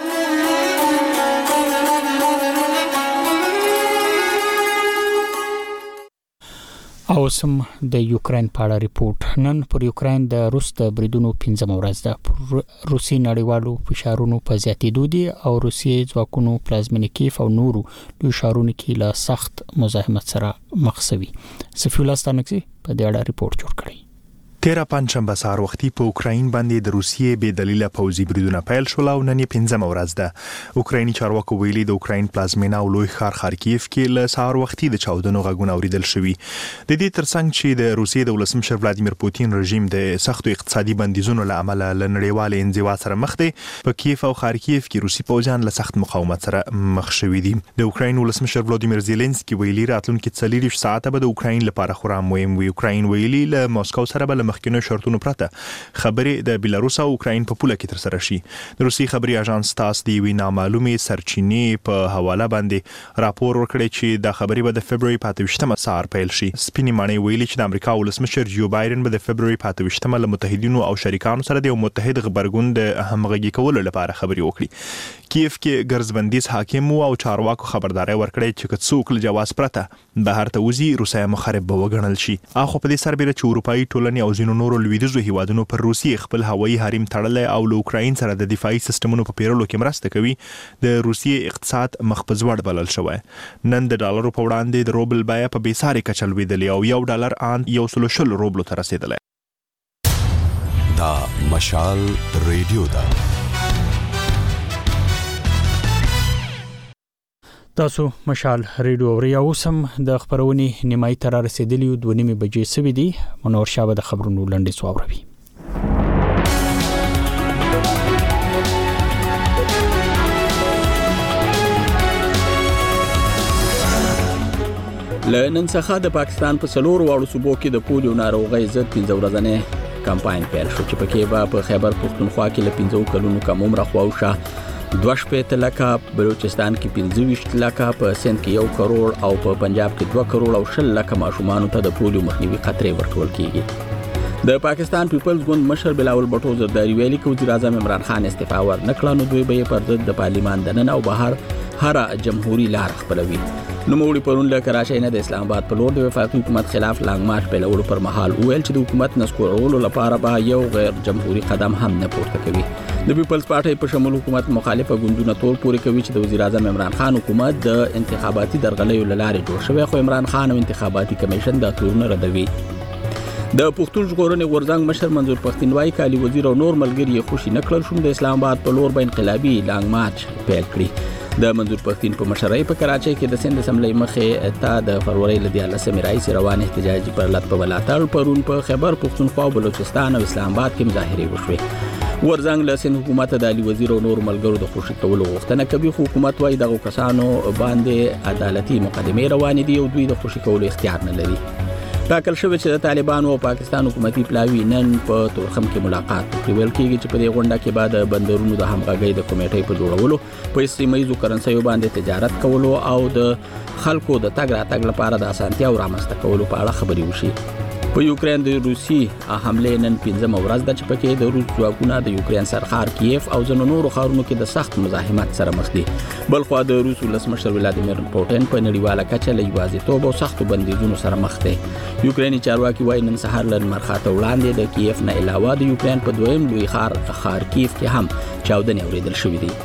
او سم د یوکرين په اړه ریپورت. نن پر یوکرين د روس د بریدونو 15 ورځ ده. روسي نړیوالو فشارونو په زیاتېدو دي او روسي ځواکونو پلازمینه کیف او نورو لوی ښارونو کې له سخت مزاحمت سره مخ شوي. صفی الله ستانکسي په دې اړه ریپورت جوړ کړی. 13 پنځمبه سهار وختي په اوکراین باندې د روسیې بې دلیله پوځي بریدونه پیل شول او نن یې 15مه ورځ ده. اوکرایني چارواکو ویلي د اوکراین پلازمینه او لوی ښار خارکیف کې له سهار وختي د چاودنو غږونه اوریدل شوي. د دې ترڅنګ چې د روسیې د ولسمشر ولادیمیر پوتین رژیم د سختو اقتصادي بندیزونو له امله له نړیوال انزوا سره مخ دی، په کیف او خارکیف کې روسي پوځیان له سخت مقاومت سره مخ شوي دي. د اوکراین ولسمشر ولادیمیر زيلنسکي ویلي راتلونکي 40 ساعته به د اوکراین لپاره خورا مهم وي. اوکراین ویلي له ماسکو سره به له مخکینو شرطونو پرته خبرې د بیلاروس او اوکراین په پوله کې تر سره شي. د روسي خبري اژانس تاس دی وی نامعلومه سرچینې په حواله باندې راپور ورکړی چې د خبري به د فبرवरी 28مه سهار پیل شي. سپینی معنی ویلي چې د امریکا ولسمشر جو بایدن به د فبرवरी 28مه له متحدینو او شریکانو سره د یو متحد خبرګون د همغږي کولو لپاره خبري وکړي. کیف کې ګرځبندیز حاکم او چارواکو خبرداري ورکړی چې څوک له جواز پرته بهر ته وزي روسیا مخرب به وګڼل شي. اخو په دې سربېره چې اروپאי ټولنې او ځینو نورو لویدیځو هیوادونو پر روسیې خپل هوایي حریم تړلی او له اوکراین سره د دفاعي سیستمونو په پیرلو کې مرسته کوي، د روسیې اقتصاد مخ په ځوړ بلل شوی. نن د ډالرو په وړاندې د روبل بیه په بېساري کچه لوېدلې او $1 ان 140 روبلو ته رسېدلی. دا مشال ریډیو ده. تاسو مشال ریډیو اوریا اوسم د خبرونې نیمای تر رسیدلی 2:30 بجې سوي دي. منور شابه د خبرونو لنډي سواوروي. لنن څخه د پاکستان په سلور واړو صوبو کې د پولیو ناروغۍ ضد 15 ورځې کمپاین پیل شو چې پکې په خیبر پختونخوا کې له 15 کلونو کم عمر خواوشه 2.5 لک، بلوچستان کې 25 لک، په سند کې 1 کروڑ او په پنجاب کې 2 کروڑ او 10 لک ماشومان ته د پولیو مخنیوي خطرې ورکول کیږي. د پاکستان پیپلز ګوند مشر بلاول بټو زرداری ویلي چې وزیر اعظم عمران خان استعفا ورنکړه نو دوی به پر ضد د پارلیمان دننه او بهر هر جمهوریت لار خپلوي. نو موږ پرون له کراچۍ نه د اسلام آباد په لور د وفاقي حکومت خلاف لانګ مارچ پیلولو پر مهال ویل چې د حکومت نسکورولو لپاره به یو غیر جمهوریت قدم هم نه پورته کوي. د پیپلز پارټي په شمول حکومت مخالفه ګوندونه تور پورې کوي چې د وزیر اعظم عمران خان حکومت د انتخاباتي درغلیو لاره جوړ شوی، خو عمران خان او انتخاباتي کمیشن دا تورونه ردوي. د پښتون ژغورنې غورځنګ مشر منظور پښتین وايي کالي وزیر او نور ملګری خوشي نکړل شوم د اسلام آباد په لور به انقلابي لانګ مارچ پیل کړی. د منظور پښتین په مشرۍ په کراچۍ کې د سند اسمبلی مخې ته د فروری ل 14 رئیس روان احتجاجي پرلط په ولاتړ پرون په خیبر پختونخوا او بلوچستان او اسلام آباد کې مظاهرې وشوې. ورځنګ له سند حکومت د علي وزیر او نور ملګرو د خوشي کولو غوښتنه کوي، خو حکومت وايي دغه کسانو باندې عدالتي مقدمې روانې دي او دوی د خوشي کولو اختیار نه لري. ټاکل شوی چې د طالبانو او پاکستان حکومتي پلاوی نن په تورخم کې ملاقات وکړي. ویل کېږي چې په دې غونډه کې بعد بندرونو د همغږۍ د کمیټې په جوړولو، په سیمایي کرنسیو باندې تجارت کولو او د خلکو د تګ راتګ لپاره د اسانتیا او رامنځته کولو په اړه خبرې وشي. په یوکرين د روسي حمله نن 15 ورځ د چپکې د روس ځواکونه د یوکرين سرخار کیف او ځینو نورو ښارونو کې د سخت مزاحمت سره مخ دي. بلخو د روس ولسمشر ولادیمیر پوتین په نړیواله کچه له یوازیتوب او سختو بندیزونو سره مخ دی. یوکریني چارواکي وايي نن سهار لن مرخاته وړاندې د کیف نه علاوه د یوکرين په دویم لوی ښار کیف کې هم چاودنې اوریدل شوې دي.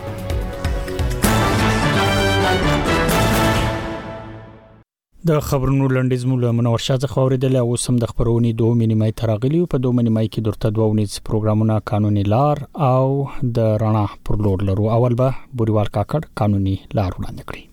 د خبرونو لنډیز مو له منور شاه څخه اوریدل او سم د خبرونې 2 نیمای تراغلی په 2 نیمای کې درته 2 پروګرامونه قانوني لار او د رڼا پر لور لرو. اول به بوريوال کاکړ قانوني لار وړاندې کړي.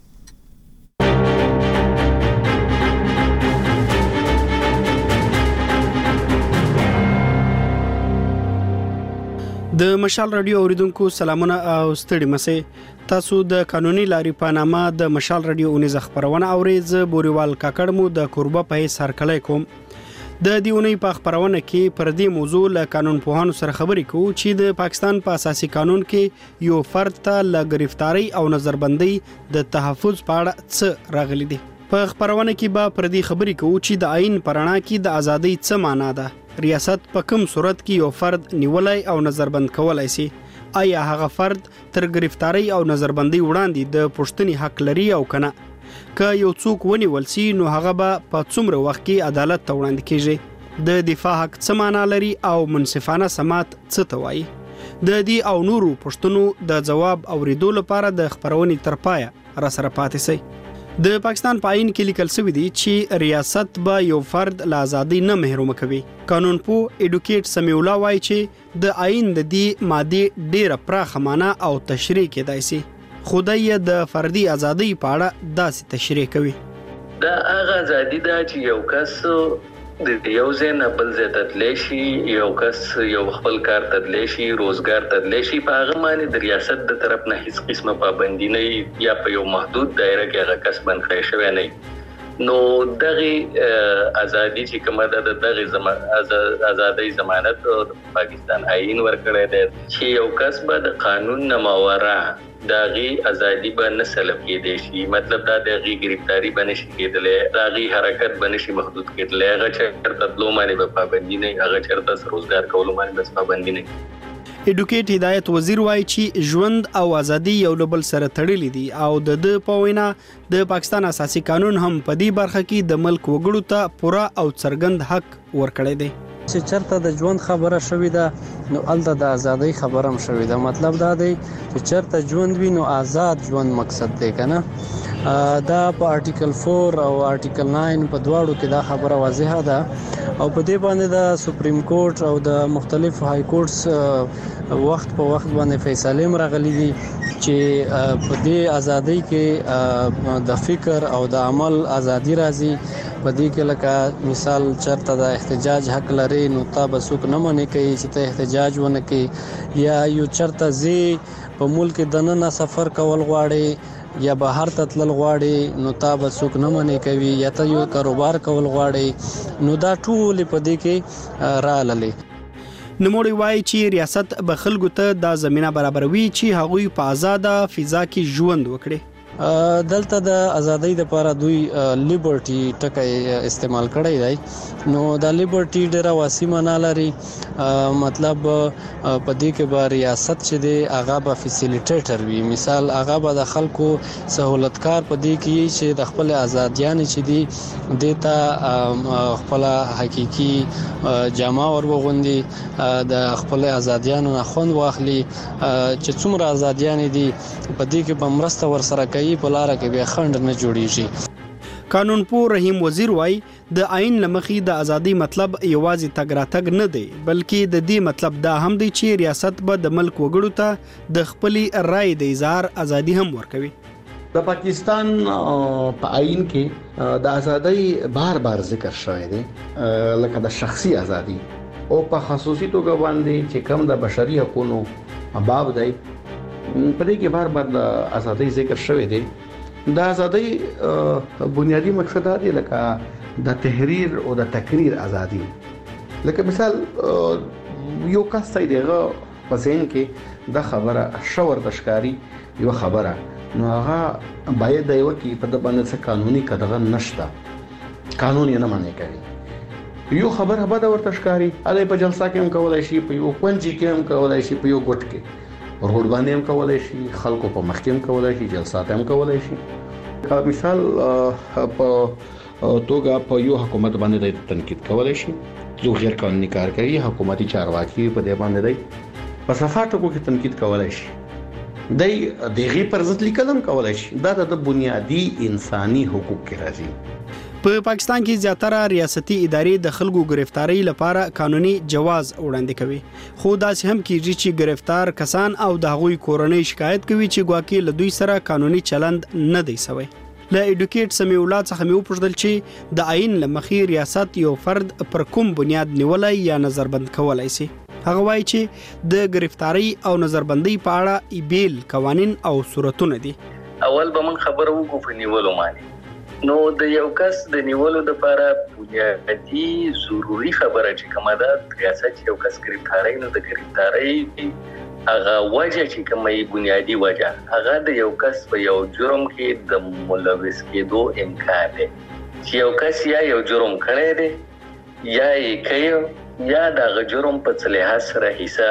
د مشال رادیو اوریدونکو سلامونه او ستړي مسه. تاسو د قانوني لارې په نامه د مشال رادیو اونیز خبرونه اورئ. بوريوال کاکړ مو د کوربه په سرکلای کوم. د دیونی په خبرونه کې پر دې موضوع له قانون پوهانو سره خبرې کوو چې د پاکستان په اساسي قانون کې یو فرد ته له گرفتاری او نظربندۍ د تحفظ په اړه څه راغلي دي. په خبرونه کې به پر دې خبرې کوو چې د آئین پرانا کې د ازادۍ څه معنا ده، ریاست په کوم صورت کې یو فرد نیولای او نظربند کولای شي، آیا هغه فرد تر گرفتاری او نظربندۍ وړاندې د پښتني حق لري او کنه، که یو څوک ونیول شي نو هغه به په څومره وخت کې عدالت ته وړاندې کیږي، د دفاع حق څه معنا لري او منصفانه سماعت څه ته وایي. د دې او نورو پښتنو د جواب اوریدو لپاره د خبرونې تر پایه را سره پاتې شئ. د پاکستان په آئین کې لیکل شوی دی چې ریاست به یو فرد له ازادۍ نه محروم کوي. قانون پو ایډوکیټ سمیولا وایي چې د آئین د دې ماده ډیره پراخه معنا او تشریح کېدای شي. خدای د فردي ازادۍ په اړه داسې تشریح کوي. دا هغه ازادي ده چې یو کس د یو ځای نه بل ځای ته تللی شي، یو کس یو خپل کار ته تللی شي، روزګار ته تللی شي، په هغه باندې د ریاست د طرف نه هیڅ قسمه پابندي نه یا په یو محدود دایره کې هغه کس بند کړی شوی نه. نو دغه ازادي چې کومه ده دغه ازادۍ ضمانت پاکستان آئین ورکړی دی چې یو کس به د قانون نه ماوراء داغي ازادي به نه سلب کېدی شي. مطلب دا دغه گرفتاری به نشي کېدلی، دغه حرکت به نشي محدود کېدلی، هغه چرته تلو باندې به پابندي نه، هغه چرته روزګار کولو باندې به پابندي نه. ایډوکیټ هدایت وزیر وایي چې ژوند او ازادي یو له بل سره تړلي دي او د په وینا د پاکستان اساسي قانون هم په دې برخه کې د ملک وګړو ته پوره او څرګند حق ورکړی دی. چې چرته د ژوند خبره شوې ده نو الته د ازادۍ خبره هم شوې ده. مطلب دا دی چې چرته ژوند وي نو آزاد ژوند مقصد دی کنه. دا په آرټیکل 4 او آرټیکل 9 په دواړو کې دا خبره واضحه ده او په دې باندې د سپریم کورټ او د مختلف های کورټس وخت په وخت باندې فیصله مرغلي دي چې په دې ازادۍ کې د فکر او د عمل ازادي راځي. په دې کې لکه مثال چرته د احتجاج حق لري نو تاسو څوک نه منې کوي چې ته احتجاج ونه کوي، یا یو چرته زی په ملک دننه سفر کول غواړي یا بهر ته تلل غواړي نو تاسو څوک نه منې کوي، یا ته یو کاروبار کول غواړي نو دا ټول په دې کې رااله. نوموړی وایي چې ریاست به خلکو ته دا زمينه برابروي چې هغوی په آزاده فضا کې ژوند وکړي. دلته د ازادۍ لپاره دوی لیبرټي ټکی استعمال کړی دی، نو د لیبرټي ډیره واسع معنا لري. مطلب په دې کې به ریاست چې دی هغه به فیسیلیټیټر وي، مثال هغه به د خلکو سہولتکار په دې کې چې د خپل آزادیان چې دی دیتا خپل حقيقي جامه ور وغوندي، د خپل آزادیانو نه خوند واخلي، چې څومره آزادیان دي په دې کې به مرسته ور سره کوي، په لار کې به خند نه جوړیږي. قانون پوه رحیم وزیر وایي د آئین لمخې د ازادي مطلب یوازې تګ راتګ نه دی، بلکې د دې مطلب دا هم دی چې ریاست به د ملک وګړو ته د خپل رائے د اظهار ازادي هم ورکوي. د پاکستان په آئین کې د ازادۍ بار بار ذکر شوی دی، لکه د شخصي ازادي او په خصوصي توګه باندې چې کوم د بشري حقوقو باب دی په دې کې بار بار د ازادۍ ذکر شوی دی. د ازادۍ بنیادی مقصد دی لکه د تحریر او د تقریر ازادي. لکه مثال یو کس ته دغه پسین کې د خبره شور تشکاری یو خبره نو هغه باید د یو کې په د باندې څه قانوني کدغه نشته، قانون یې نه معنی کوي. یو خبره به د ورته ښکاری اله په جلسه کې هم کولای شي، په یو کونجي کې هم کولای شي، په یو ګټ کې روډ باندې هم کولای شي، خلکو په مخ کې هم کولای شي، جلسات هم کولای شي. مثال په توګه په یو حکومت باندې د تنقید کولای شي، جو غیر قانوني کار کوي، حکومتي چارواکي په دې باندې دی په صفاتو کې تنقید کولای شي، دی دغه پر ضد لیکلم کولای شي. دا د بنیادی انساني حقوق کې راځي. په پاکستان کې زیاتره ریاستي ادارې د خلکو گرفتاری لپاره قانوني جواز وړاندې کوي، خو داسې هم کیږي چې گرفتار کسان او د هغوی کورنۍ شکایت کوي چې ګواکې له دوی سره قانوني چلند نه دی سوی. له ایډوکیټ سمیع الله څخه مې وپوښتل چې د آئین له مخې ریاست یو فرد پر کوم بنیاد نیولای یا نظربند کولای شي. هغه وایي چې د گرفتاری او نظربندۍ په اړه بیل قوانین او صورتونه دي. اول به من خبر وکړو په نیولو معنی نو د یو کس د نیولو لپاره بنیادی ضروری خبره چې کومه ده ریاست یو کس گرفتاری نو د گرفتاری هغه وجه چې کومه بنیادی وجه هغه د یو کس په یو جرم کې د ملوث کېدو امکان دی چې یو کس یا یو جرم کړی دی یا یې کوي یا د جرم په صلاح سره حصہ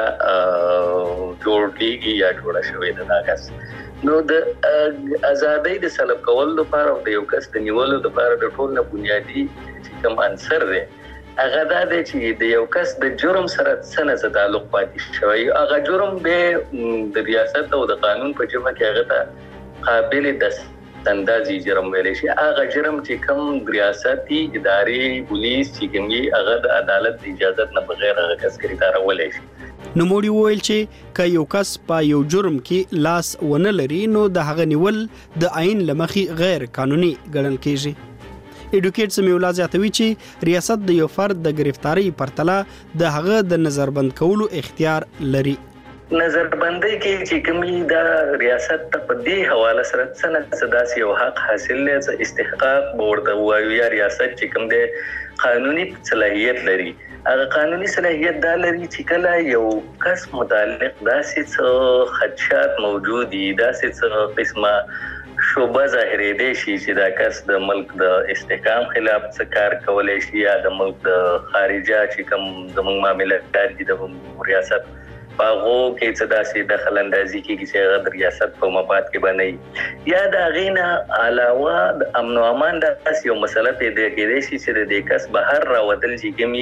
جوړیږي یا جوړه شوی د کس. نو د ازادۍ د سلب کول لپاره او د یو کس د نیولو لپاره د ټول نه بنیادی چې کوم عنصر دی هغه دا دی چې د یو کس د جرم سره څه تعلق پاتې شوی، هغه جرم د ریاست او د قانون په جبهه کې هغه ته قابل دستاندازي جرم ویل شي. هغه جرم چې کوم ریاستي ادارې پولیس چې کومي هغه د عدالت د اجازه نه بغیر هغه کس گرفتارولای شي. نو موړي وویل چې که یو کس په یو جرم کې لاس ونه لري نو د هغه نیول د آئین لمخې غیر قانوني ګڼل کیږي. ایډوکیټ سمیع الله زیاتوي چې ریاست د یو فرد د گرفتاری پرتله د هغه د نظربند کولو اختیار لري. نظربندۍ کې چې کومي د ریاست ته په دې حواله سره څنګه داسې یو حق حاصل لري، استحقاق ورته وایي یا ریاست چې کوم د قانوني صلاحیت لري. هغه قانوني صلاحیت دا لري چې کله یو کس متعلق داسې څه خدشات موجود دي، داسې څه قسمه شوبه ظاهرې دي چې دا کس د ملک د استحکام خلاف څه کار کولای شي یا د ملک د خارجه چې کوم زموږ معاملات دي د ریاست باغو کې څه داسې دخل اندازي کېږي چې هغه د ریاست په مفاد کې باندې یا د غینا علاوه د امن او امان داسې یو مسله پیدا کېدای شي چې د کس بهر راوتل چې کومي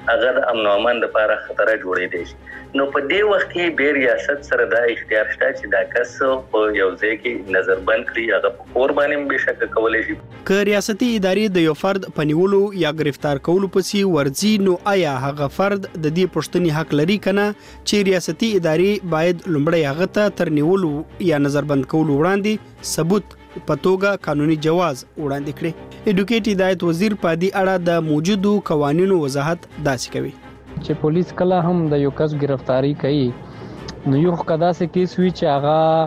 هغه د امن او امان لپاره خطر جوړېدای شي. نو په دې وخت کې به ریاست سره دا اختیار شته چې دا کس په یو ځای کې نظربند کړي، هغه په کور باندې به شک کولای شي. که ریاستي ادارې د یو فرد پنیولو یا گرفتار کولو پسې ورځي، نو آیا هغه فرد د دې پوښتنې حق لري کنه چې ریاستي ادارې باید لومړی هغه ته تر نیولو یا نظربند کولو وړاندې ثبوت په توګه قانوني جواز وړاندې کړي. ایډوکیټ هدایت وزیر په دې اړه د موجودو قوانینو وضاحت داسې کوي چې پولیس کله هم د یو کس گرفتاری کوي نو یو کدا سه کیس وی چې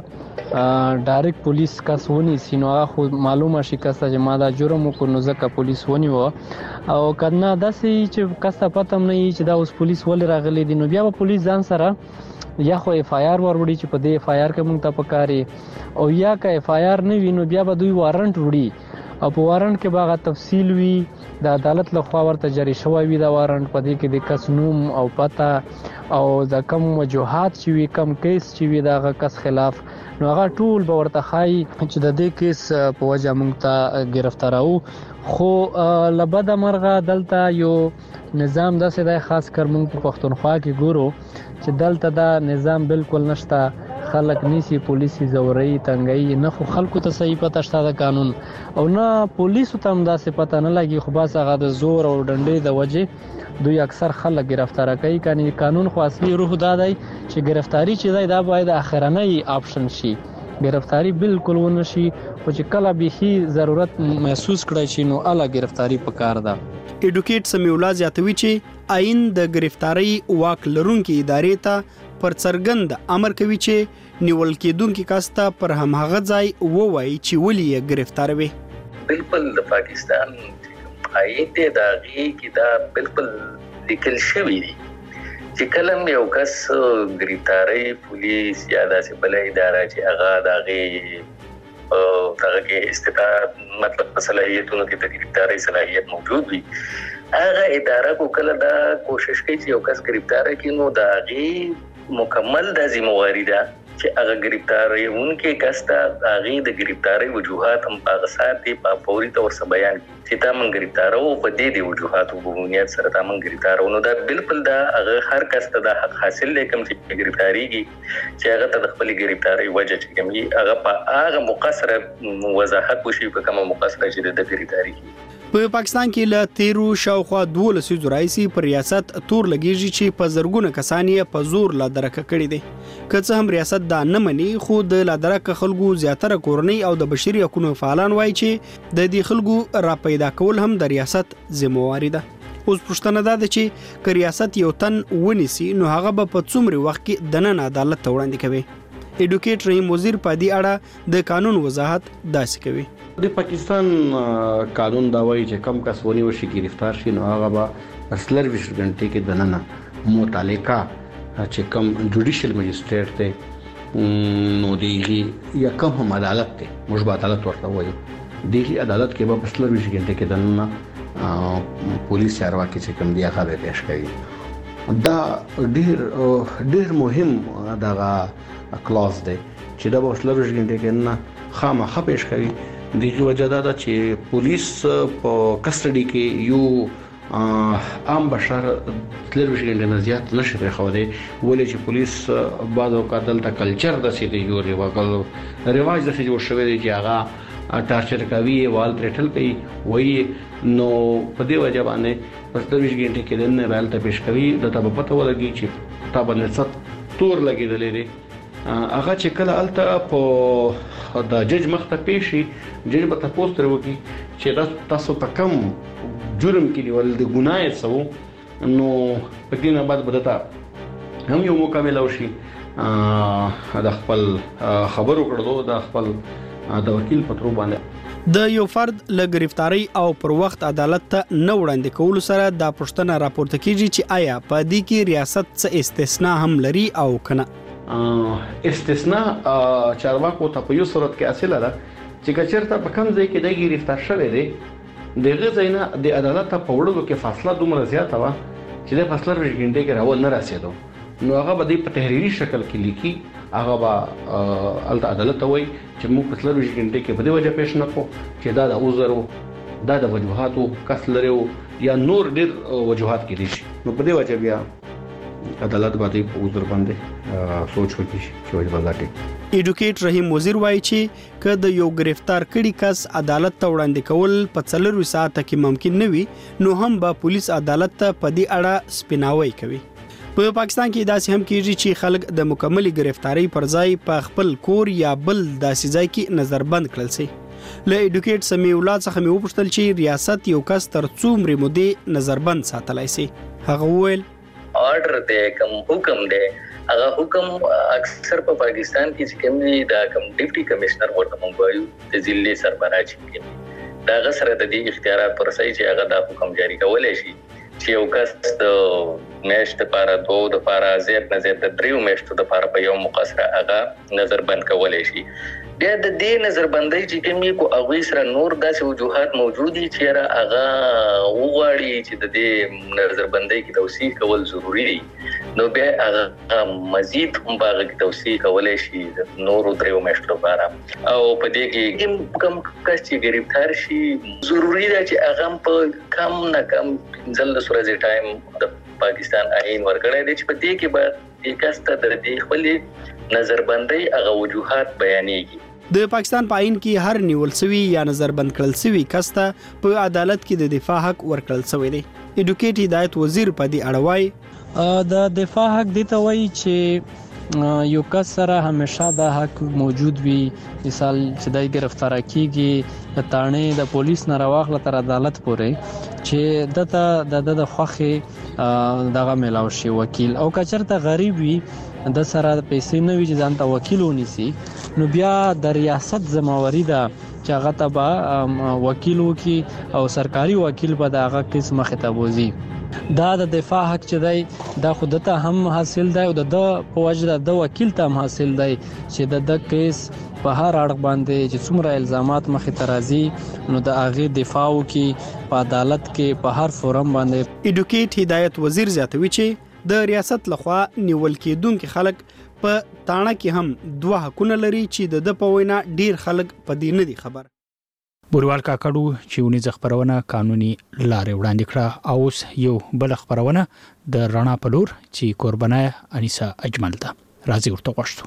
هغه ډایرکټ پولیس کس ونی سينو خو معلومه شي کس چې ما دا جرم کو نو ځکه پولیس ونی و او کنا داسې چې کس ته پته نه چې دا اوس پولیس ول راغلي دي نو بیا پولیس ځان سره یا خو اف آی آر وروړي چې په دې اف آی آر کې موږ ته پکاري او یا که اف آی آر نه وي نو بیا به دوی وارنټ وړي او په وارنټ کې باغه تفصیل وي د عدالت له خوا ورته جاری شوی وي دا وارنټ په دې کې د کس نوم او پته او د کم وجوهات چې وي کم کیس چې وي دا کس خلاف نو هغه ټول به ورته خای چې د دې کیس په وجه موږ ته گرفتاراو. خو لبد مرغه دلته یو نظام داسې دی خاص کر موږ په پښتونخوا کې ګورو چې دلته دا نظام بالکل نشته، خلک نیسی پولیسي زوري تنګي نه خو خلکو ته صحیح پته شته د قانون او نه پولیسو ته هم داسې پته نه لګي، خو بس هغه د زور او ډنډې د وجه دوی اکثر خلک گرفتار کوي. کني قانون خو اصلي روح دا دی چې گرفتاری چې دی دا باید اخرنۍ آپشن شي، گرفتاری بالکل ونه شي او چې کله به ضرورت محسوس کړی شي نو اعلی گرفتاری پکار ده. ایډوکیټ سمیع الله زیاتوي چې آئین د گرفتاری واک لرونکي ادارې ته پر څرګند امر کوي چې نیول کېدونکي کس ته پر هماغه ځای ووایي چې ولې یې گرفتاروي. بالکل د پاکستان آئین دی دا غي کې دا بالکل لیکل شوی دی چې کلم یو کس گرفتاری پولیس یا داسې بل اداره چې هغه دا غي هغه کې استطاعت مطلب صلاحیتونو کې د گرفتاری صلاحیت موجود وي، هغه اداره کو کله دا کوشش کوي چې یو کس گرفتار کړي نو دا غي مکمل د ذمہواری ده چې هغه گرفتاری اونکه کس ته هغه د گرفتاری وجوهات هم په غسات په فوري تور سره بیان چې تا من گرفتارو په دې د وجوهاتو په بنیاد سره تا من گرفتارو نو دا بالکل دا هغه هر کس ته د حق حاصل لیکم چې گرفتاریږي چې هغه ته د خپل گرفتاری وجه چې کومي هغه په هغه مقصره وضاحت وشي په کومه مقصره چې د گرفتاریږي. په پاکستان کې له 13 شاوخوا 12 سیزو رئیسي پر ریاست تور لګیږي چې په زرګونه کسان یې په زور لا درکه کړي دي. که څه هم ریاست دا نه مني خو د لا درکه خلکو زیاتره کورنۍ او د بشري حقوقو فعالان وایي چې د دې خلکو را پیدا کول هم د ریاست ذمہواری ده. اوس پوښتنه ده چې که ریاست یو تن ونیسي نو هغه به په څومره وخت کې د نن عدالت ته وړاندې کوي. ایډوکیټ رحیم وزیر په دې اړه د قانون وضاحت داسې کوي. د پاکستان قانون دا وایي چې کم کس ونیول شي گرفتار شي نو هغه به اصلر 20 غنټې کې د نن متعلقه چې کم جوډیشل مجسټریټ ته نو دیږي یا کوم هم عدالت ته موږ به عدالت ورته وایو دیږي عدالت کې به اصلر 20 غنټې کې د نن پولیس چارواکي چې کم دی هغه به پیش کوي. دا ډیر مهم دغه کلاس دی چې دا به اصلر 20 غنټې کې نه خامخا پیش کوي. دغه وجه دا چې پولیس په کسټډي کې یو عام بشر تلل وشي نه زیات نشي پرخوده ولې چې پولیس بعض اوقات دلته کلچر د سې دی یو رواج د سې جوړ شوی دی چې هغه ټارچر کوي وال ترټل کوي وایي نو په دې وجه باندې په 23 غنټې کې د نه رالته پیش کوي د ته په پته ولګي چې تا باندې ست تور لګیدلې دی هغه چې کله الته په د جج مخته پیشي جج به تاسو تر وکی چې تاسو ته کم جرم کې ول د ګناه سو نو په دې نه بعد بدتا هم یو مکمل او شي د خپل خبرو کړو د خپل د وکیل پترو باندې د یو فرد له گرفتاری او پر وخت عدالت ته نه وړاندې کول سره د پښتنه راپورته کیږي چې آیا په دې کې ریاست څه استثناء هم لري او کنه. استثناء چارواکو ته په یو صورت کې حاصله ده چې کچرته په کوم ځای کې د گرفتار شوی دی دغه ځای نه د عدالت په وړلو کې فاصله دومره زیاته وه چې د فاصله ورګنډې کې راول نه رسیدو نو هغه به په تحریری شکل کې لیکي هغه به الته عدالت ته وایي چې موږ فاصله ورګنډې کې په دې وجه پېښ نه کو چې دا د عذر دا د وجوهاتو کس لري یا نور ډېر وجوهات کې دي نو په دې وجه بیا عدالت باندې په وزر باندې سوچ وکړي چې وځي. ایډوکیټ رحیم وزیر وایي چې که د یو گرفتار کړي کس عدالت ته وړاندې کول په 4 ساعته کې ممکن نه وي نو هم به پولیس عدالت ته په دې اړه سپیناوی کوي. په پاکستان کې داسې هم کیږي چې خلک د مکملي گرفتاری پر ځای په خپل کور یا بل داسې ځای کې نظربند کړل شي. له ایډوکیټ سمیع الله څخه مې وپوښتل چې ریاست یو کس تر څومره مودې نظربند ساتلای شي. هغه وویل آرډر دی کوم حکم دی هغه حکم اکثر په پاکستان کې چې کوم دا کوم ډیپټي کمشنر ورته مونږ وایو د ضلع سربراہ چې دا غسر د دې اختیارات پر ځای چې هغه دا حکم جاری کولای شي چې یو کس د میاشت لپاره 2 د لپاره زیات نه زیات 3 میاشتو د لپاره په یو مقصره هغه نظر بند کولای شي. بیا د دې نظر بندۍ چې کومې کو هغه سره نور داسې وجوهات موجود دي چې هغه وغواړي چې د دې نظر بندۍ کې توثیق کول ضروری دي نو بیا هغه مزید هم باغ کې توثیق کولای شي نور 3 میاشتو لپاره او په دې کې کوم کس چې گرفتار شي ضروری ده چې هغه په کم نه کم ځل سورځي ټایم د پاکستان آئین ورکړی دی چې په دې کې به کس ته د دې خپل نظر بندۍ هغه وجوهات بیانېږي. د پاکستان په آئین کې هر نیول شوی یا نظر بند کړل شوی کس ته په عدالت کې د دفاع حق ورکړل شوی دی. ایډوکیټ هدایت وزیر په دې اړه وایي د دفاع حق دی ته وایي چې یو کس سره همیشه دا حق موجود وي مثال چې دای گرفتار کیږي د تانه د پولیس نه راوخله تر عدالت پورې چې د خوخه دغه ملاو شي وکیل او کچرته غریب وي د سره پیسې نه وي چې ځان ته وکیل ونیسي نو بیا د ریاست ذمہواری ده چې هغه تبا وکیل وکي او سرکاري وکیل به دغه قسم خطابوزي. دا د دفاع حق چې دی دا خودته هم حاصل دی او د په وجه د وکیل ته هم حاصل دی چې د کیس په هر اړخ باندې چې څومره الزامات مخې ته راځي نو د هغه دفاع وکي په عدالت کې په هر فورم باندې. ایډوکیټ هدایت وزیر زیاتوي چې د ریاست لخوا نیول کېدونکو خلک په تانه کې هم 2 حقونه لري چې د په وینا ډیر خلک په دې نه دي خبر. بوریوال کاکړو چې ونیز خبرونه قانوني لارې وړاندې کړه او اوس یو بل خبرونه د رڼا په لور چې قربانه انیسا اجمل ده راځي ورته غوښتو.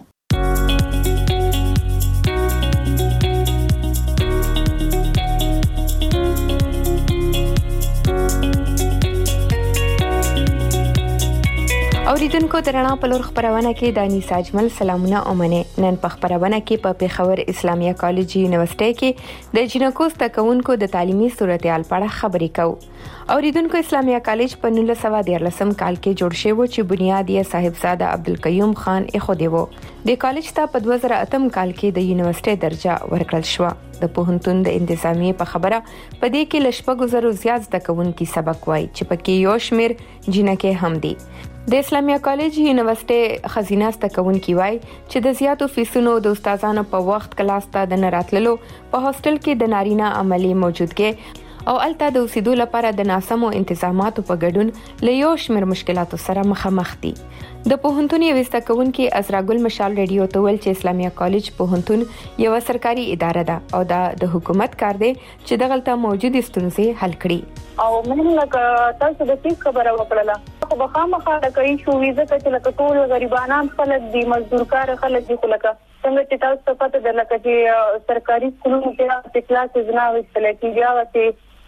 اوریدونکو درنا په لور خبرونه کې د انیس اجمل سلامونه اومنه نن په خبرونه کې په پیښور اسلامیه کالج یونیورسيټي کې د جنکو تکونکو د تعلیمي صورتحال په اړه خبرې کوو. اوریدونکو اسلامیه کالج په 1913 کال کې جوړ شوی چې بنیاد یې صاحبزاده عبدالقیوم خان اخودی وو. د کالج ته په 2008 کال کې د یونیورسيټي درجه ورکړل شو. د پوهنتون د انتظامیه په خبره په دې کې لشپږ زرو زیات تکونکو سبق وای چې پکې یو شمیر جنکه هم دي. د اسلامیه کالج یونیورسيټي خزینه تکونکو وای چې د زیاتو فیسونو د استادانو په وخت کلاس ته د نراتللو په هاستل کې د نارینه عملی موجودګي او الته د اوسېدو لپاره د ناسمو انتظاماتو په ګډون له یو شمېر مشکلاتو سره مخامخ دي. د پوهنتون یو استکونکو ازراګل مشال ریډیو ته ویل چې اسلامیه کالج پوهنتون یو سرکاري اداره ده او د حکومت کار دی چې دغلته موجود ستونزې حل کړي. او موږ لکه تاسو د څه خبره وکړه خو به خامخا د کوي شو ویزه چې لکه ټول غریبانان خلک دي مزدور کار خلک دي لکه څنګه چې تاسو پته ده لکه چې سرکاري سکولونو کې کلاسز نه وستل کېږي او چې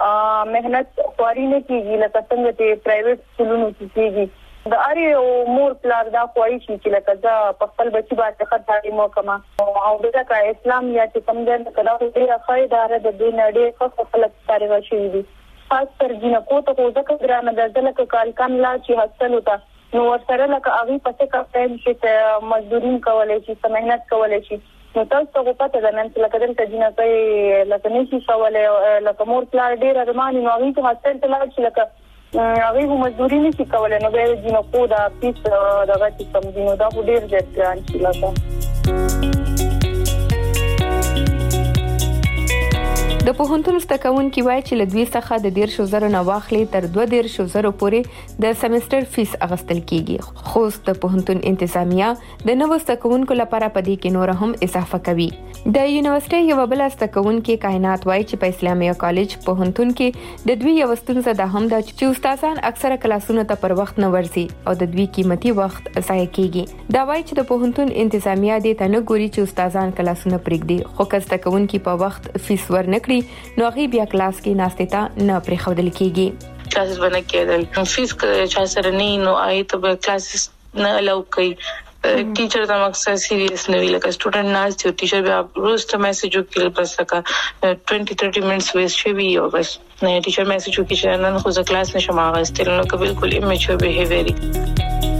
مهنت خواري نه کېږي لکه څنګه چې پرایویټ سکولونو کې کېږي. د اړ مور پلار دا کوي چې لکه دا په خپل بچي باندې ښه تعلیم وکما او دغه اسلام یا چې کوم دغه کله ډیره خیدار د دین ډېر خلک سره شي دي خاص تر جنکو ته ځکه درانه د ځلکه کالکان لا چې حاصل وتا نو ورسره لکه هغه پسې کاپټین چې مزدورین کولای شي مهنت کولای شي نو تاسو په پته ده نن لکه دلته جنکې لکه نشي کولای لکه مور پلار ډېر ارمان نو هغه ته حاصل تلل شي لکه هغه مزدوري نشي کولای نو به جنکو دا پیس دغه چې کوم دي نو دا ډېر ځان شي لکه د پوهنتون ستکونکي وایي چې له دوی څخه د 1.0 نه واخلي تر 2.0 پورې د سمستر فیس اغستل کیږي. خو د پوهنتون انتظامیه د نوو ستکونکو لپاره په دې کې نور هم اضافه کوي. د یونیورسيټي یو بل ستکونکي کائنات وایي چې په اسلامیه کالج پوهنتون کې د دوی یو ستونزه ده هم د چې استادان اکثره کلاسونو ته پر وخت نه ورځي او د دوی قیمتي وخت ضایع کیږي. دا وایي چې د پوهنتون انتظامیه دې ته نه ګوري چې استادان کلاسونه پرېږدي، خو که ستکونکي په وخت فیس ورنکړي نو هغه بیا کلاس کې ناشته ته نه پریښودل کیږي. کلاسز باندې کېدل فیس چا سره نه نو آی ته کلاسز نه الاو کوي. ټیچر دا مقصد سیریس نه وی لکه سټوډنټ ناز ته ټیچر بیا روز ته میسج وکړي بس لکه 20-30 منټس ویسټ شوی او بس نه ټیچر میسج وکړي چې نن خو ز کلاس نشم اغستل نو بالکل ایمیچور بیهیویر.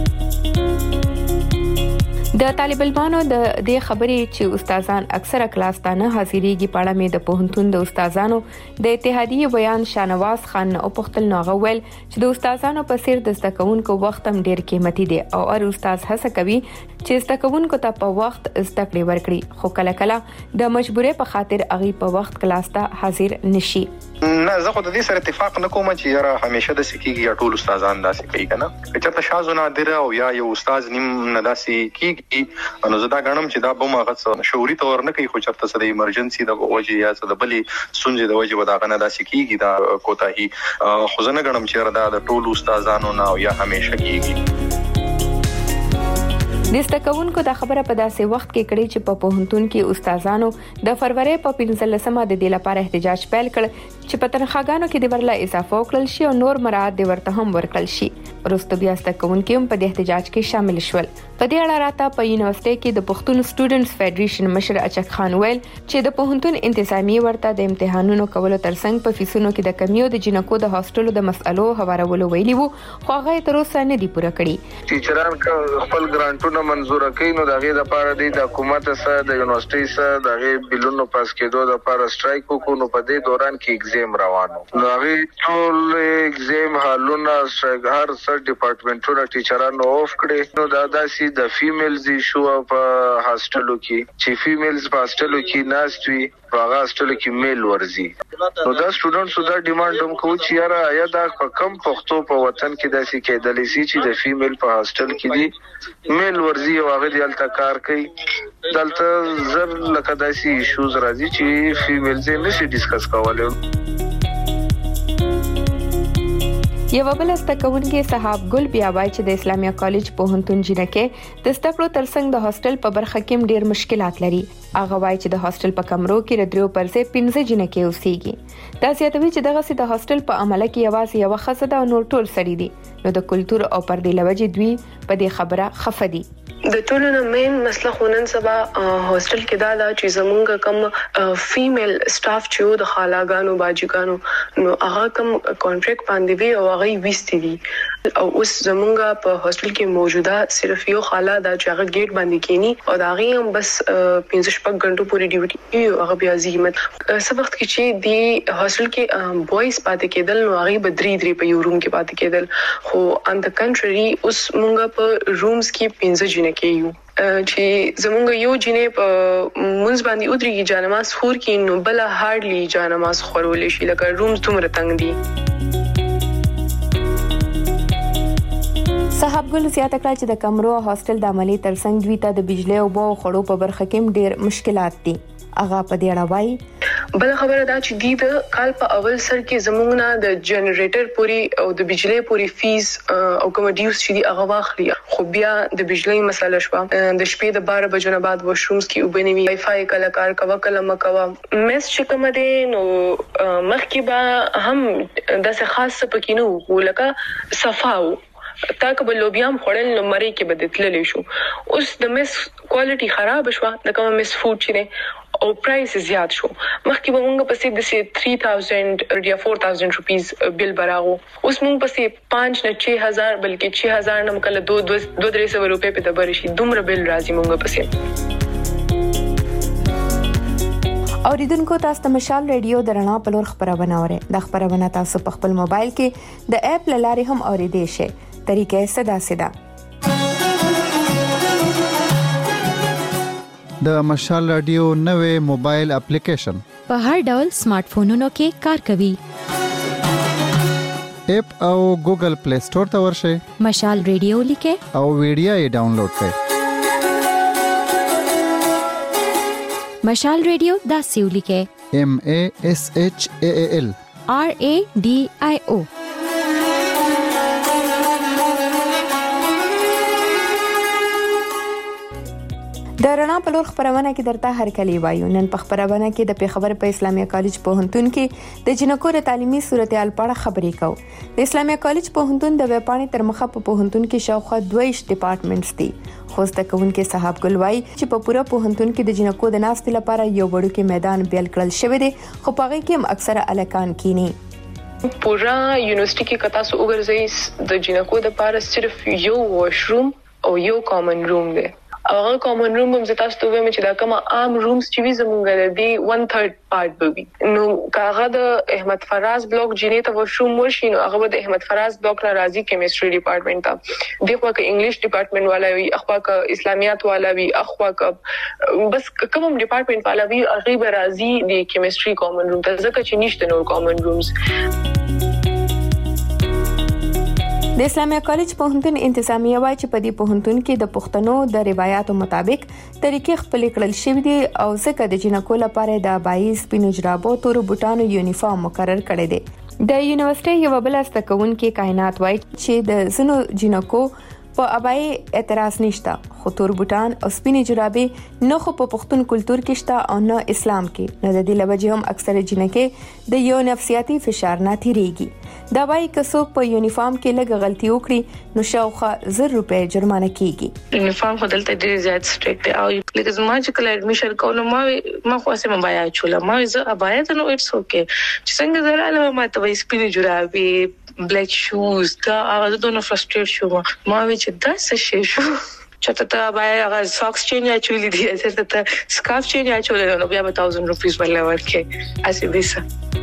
د طالب علمانو د دې خبرې چې استادان اکثره کلاس ته نه حاضرېږي په اړه مې د پوهنتون د استادانو د اتحادیې بیان شانواز خان او پختل نوغه ویل چې د استادانو په سیر د زدهکونکو وخت هم ډیر قیمتي دی او هر استاد هڅه کوي چې زدهکونکو ته په وخت زده کړې ورکړي، خو کله کله د مجبورۍ په خاطر هغه په وخت کلاس ته حاضر نشي. نه زه خو د دې سره اتفاق نه کوم چې یاره همیشه د سکیږي یا ټول استادان داسې کوي کنه. چې په شازو نادر او یا یو استاد نیم نه داسې کیږي نو زه دا غنم چې دا به ماغه شعوري تور نه کوي، خو چرته سره ایمرجنسي د وجه یا د بلې سنجي د وجه ودا غنه داسې کیږي دا کوتاهي، خو زه نه غنم چې دا د ټول استادانو نه یا همیشه کیږي. د ستکونکو د خبره په داسې وخت کې کړي چې په پوهنتون کې استادانو د فروری په 15مه د دې لپاره احتجاج پیل کړ چې په تنخواګانو کې د ورله اضافه وکړل شي او نور مراد د ورته هم ورکړل شي. وروسته بیا ستکونکو هم په دې احتجاج کې شامل شول. په دې اړه راته په یونیورسيټي کې د پښتون سټوډنټس فدریشن مشر اچک خان ویل چې د پوهنتون انتظامیه ورته د امتحانونو کولو ترڅنګ په فیسونو کې د کمیو د جنکو د هاستلو د مسالو هوارولو ویلي وو، خو هغه تر اوسه نه دی پوره کړی. ټیچران خپل ګرانټونه منزور کړي نو دغه لپاره د حکومت سره د یونیورسيټي سره دغه بلونو پاس کېدو لپاره سټرایک وکړو نو په دې دوران کې ایگزام روانو نو هغه ټول ایگزام حالونه هر سر ډپارټمنټونو ټیچرانو اوف کړي نو دا داسي د فیمیلز ایشو په هاستلو کې چې فیمیلز په هاستلو کې ناستوي هغه هاستلو کې میل ورزي نو دا سټوډنټس دا ډیماند هم کوي چې یاره یا دا کم پښتو په وطن کې داسي کېدلی سي چې د فیمیل په هاستل کې دي میل ورزي او هغه دلته کار کوي دلته زر لکه داسي ایشوز راځي چې فیمیلز یې نشي ډیسکس کولای. یو بل ستکونکي صاحب ګل بیا وایي چې د اسلامیه کالج پوهنتون جنکه د ستپلو ترڅنګ د هاستل په برخه کې ډیر مشکلات لري. هغه وایي چې د هاستل په کمرو کې د 3% جنکه اوسېږي. دا زیاتوي چې دغه سي د هاستل په عمله کې یوازې یو خزه ده او نور ټول سړي دي، نو د کلچر او پردې لوجې دوی په دې خبره خفه دي. د ټولو نه مین مسله خونن سبا هاستل کې دا چې زمونږ کم فیمیل سټاف چې د خالاګانو باجیګانو نو هغه کم کانټریکټ باندې وی او هغه وستې دي او اوس زمونږ په هاستل کې موجوده صرف یو خالا دا چې هغه گیټ باندې کینی او دا هغه هم بس 15 غنټو پوری ډیوټي او هغه بیا زیمت څه وخت کې چې دی هاستل کې بوایز پاتې کېدل نو هغه بدري په یو روم کې پاتې کېدل، خو ان د کنټری اوس مونږ په رومز کې 15 جنې کېیو چې زمونږ یو جنې په مونږ باندې ودرېږي جانماز خور کې نو بل هارډلی جانماز خورول شي لکه رومز دومره تنگ دي. صاحب ګل زیاته کړه چې د کمرو هاستل د عملی ترڅنګ دوی ته د بجلی او بو خړو په برخه کې ډیر مشکلات دي. هغه په دې اړه وایي بل خبره دا چې د کال په اول سر کې زمونږ نه د جنریټر پوری او د بجلی پوری فیس او کوم ډیوس چې دی هغه واخلي، خو بیا د بجلی مسله شوه د شپې د 12 بجو نه بعد واشرومز کې وبنوي وای فای کله کار کوا کله مکوا مس چې کوم دی نو مخکې به هم داسې خاص پکینو ولکه صفاو تاکه بل لوبيام خړل نو مری کې بدتللی شو. اوس د مس کوالټي خراب شوه د کوم مس فود چې او پرایس زیات شو. مخکې به موږ پسې د 3000 یا 4000 روپیز بل براغو، اوس موږ پسې 5 نه 6000 بلکې 6000 نه کله 2-300 روپے په دبر شي دومره بل راځي موږ پسې. اوریدونکو تاسو ته مشال ریډیو درنا په لور خبرونه اورئ. د خبرونه تاسو په خپل موبایل کې د اپ لاري هم اوریدئ شئ. طریقې ساده د مشال رادیو نوې موبایل اپلیکیشن په هر ډول سمارټ فونونو کې کار کوي. اپ او ګوګل پلی سٹور ته ورشئ. مشال ریډیو لیکه او ویډیو یې ډاونلوډ کړئ. مشال ریډیو داسې ولیکه MASHAAL RADIO. د رڼا په لور خبرونه کې درته هرکلی وایو. نن په خبرونه کې د پیښور په اسلامي کالج پوهنتون کې د جنکو د تعلیمي صورتحال په اړه خبرې کوو. د اسلامي کالج پوهنتون د ویبپاڼې تر مخه په پوهنتون کې شاوخوا 22 ډپارټمنټس دي. خو زده کوونکي صاحب ګل وایي چې په پوره پوهنتون کې د جنکو د ناستې لپاره یو وړوکی میدان بیل کړل شوی دی، خو په هغه کې هم اکثره الکان کینی. پورا یونیورسيټي کې کتا سو وګرځي د جنکو د لپاره صرف یو واشروم او یو کامن روم دی. هغه کامن روم هم زتا ستو وایم چې دا کومه عام رومز چې وی زمونږ د دی 1/3 پارت به نو کاغه د احمد فراز بلاک جنې ته وشروم ورشي نو هغه د احمد فراز بلاک را راځي کیمستري ډپارټمنټ ته دغه کې انګلیش ډپارټمنټ والا وي، اخوا کا اسلامیات والا وي، اخوا کا بس کوم ډپارټمنټ والا وي هغه به راځي د کیمستري کامن روم ته ځکه چې نشته نور کامن رومز. د اسلامي کالج پوهنتون انتظامیه وايي چې په دې پوهنتون کې د پښتنو د روایتو مطابق طریقې خپل کړل شوی دي او ځکه د جنکو لپاره د ابایي سپینو جرابو تورو بوټانو یونیفارم مقرر کړی دی. د یونیورسيټي یو بل استکونکو کائنات وايي چې د زنو جنکو په ابایي اعتراض نشته، خو تور بوټان او سپینې جرابې نه خو په پښتون کلچر کې شته او نه اسلام کې. نو د دې لوجه هم اکثره جنکې د یو نفسیاتي فشار نه تیریږي. دا وايي که څوک په یونیفارم کې لږ غلطي وکړي نو شاوخوا 1000 روپۍ جرمانه کیږي. یونیفارم خو دلته ډېر زیات سټریکټ دی او لکه زما چې کله اډمیشن کوم ما خو سم بایا چوله ما زه ابایا ته نو اټس اوکے چې څنګه زراله ما ته وې سپینې جرابې بلیک شوز دا هغه دونه فرستریټ شو ما وی چې دا څه شي شو چاته ته باید هغه ساکس چینج اچولې دي چې ته سکارف چینج اچولې نو بیا به 1000 روپیس بل ورکې اسی دیسه.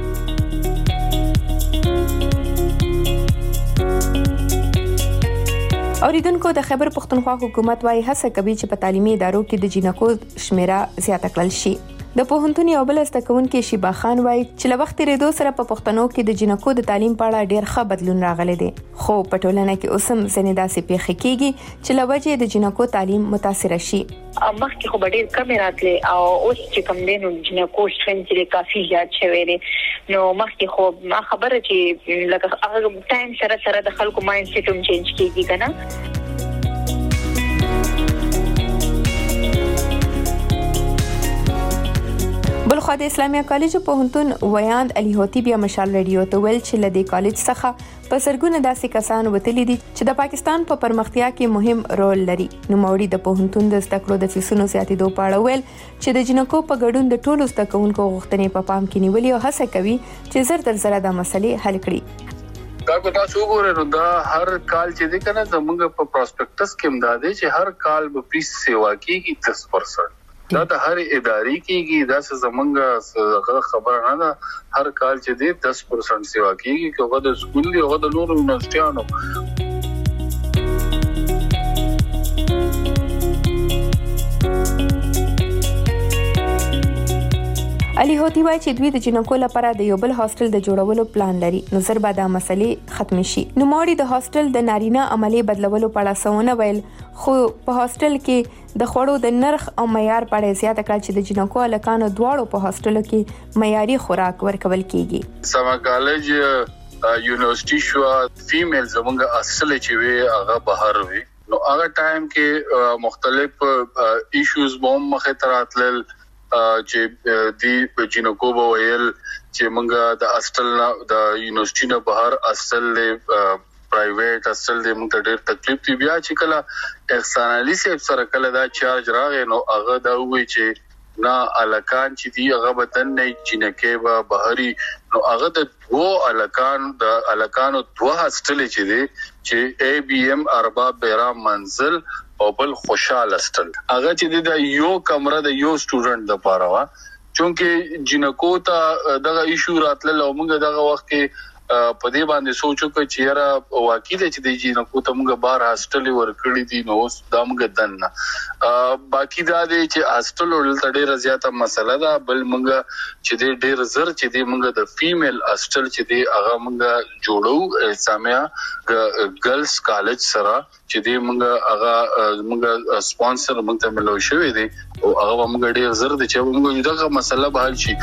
اوریدونکو د خیبر پښتونخوا حکومت وايي هڅه کوي چې په تعلیمي ادارو کې د جنکو شمیره زیاته کړل شي. د پوهنتون یو بل استکونکو شیبا خان وايي چې له وخت ریدو سره په پښتنو کې د جنکو د تعلیم په اړه ډېر ښه بدلون راغلی دی، خو په ټولنه کې اوس هم ځینې داسې پیښې کیږي چې له وجې د جنکو تعلیم متاثر شي. مخکې خو ډېر کم راتلې او اوس چې کم دي نو جنکو شتن چې کافي زیات شوی دی. نو مخکې خو ما خبره چې لکه هغه ټایم سره د خلکو مایند سیټ هم چینج کیږي کنه. بلخو د اسلامي کالج پوهنتون ویاند علي هوتی بیا مشال ریډیو ته ویل چې لدی کالج څخه په سرګونه داسې کسان وتلي دي چې د پاکستان په پرمختیا کې مهم رول لري. نو موري د پوهنتون د زده کړو د فیسونو زیاتېدو په اړه ویل چې د جنکو په ګډون د ټولو زده کوونکو غوښتنې په پام کې نیولې او هڅه کوي چې زر تر زر د مسلې حل کړي. دا کو تاسو وګورئ نو دا هر کال چې دی کنه زموږ په پروسپیکټس کې امدادې چې هر کال به فیس سیوا کیږي 10%. دا د هر ادارې کېږي دا څه زمونږ خبره نه ده. هر کال چې دی 10% سیوا کېږي که هغه د سکول دی هغه د نورو یونیورسيټیانو. علي هوتی وايي چې دوی د جنکو لپاره د یو بل هاستل د جوړولو پلان لري، نو زر به دا مسلې ختم شي. نو موري د هاستل د نارینه عملی بدلولو په اړه سونه ویل، خو په هاستل کې د خوړو د نرخ او معیار په اړه زیاته کړ چې د جنکو الکانو دواړو په هاستلو کې معیاري خوراک ورکول کیږي. سما کالج یونیورسيټي شو فیمیل زمونږ اصل چې وي هغه بهر وي نو هغه ټایم کې مختلف ایشوز بوم مخه تراتل چې دی جنکو وویل چې مونږه د اصل د یونیورسيټي نه بهر اصل پرایویټ اصل د مونږ ډېر تکلیف دی. بیا چې کله احسان علي صاحب سره کله دا چارج راغی نو هغه دا وی چې نه الکان چې دی هغه بدن نه جنکه به بهري نو هغه د دوه الکانو دوه هاستل چې دی چې ای بی ام ارباب بیرام منزل او بل خوشاله استل هغه چې د یو کمره د یو سټوډنټ د پاره وا چونکه جنکو ته دغه ایشو راتله او موږ دغه وخت کې په دې باندې سوچو چې یاره واقعي د چې د جنکو ته موږ بار هاستل ورکړی دي نو اوس دا موږ دنه باقی دا دی چې هاستل ولته ډیره زیاته مسله ده بل موږ چې ډیر زر چې دی موږ د فیمیل هاستل چې دی هغه موږ جوړو سامیا ګرلز کالج سره چې دی موږ هغه موږ سپانسر موږ ته ملو شوی دی او هغه موږ ډیر زر دي چې موږ دغه مسله به حل شي.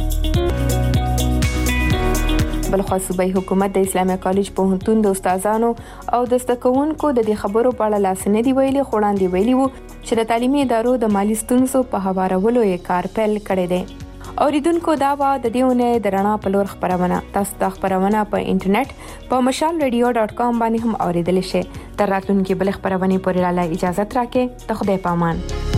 بلخوا صوبایي حکومت د اسلامي کالج پوهنتون د استادانو او د زدهکوونکو د دې خبرو په اړه لاس نه دی ویلي خو وړاندې ویلي وو چې د تعلیمي ادارو د مالي ستونزو په هوارولو یې کار پیل کړی دی. اوریدونکو دا و د دې اونۍ د رڼا په لور خبرونه. تاسو د خبرونه په انټرنیټ په mashalradio.com باندې هم اوریدلی شئ. تر راتلونکي بل خبرونه پورې لاله اجازه راکړئ. ته خدای پامان.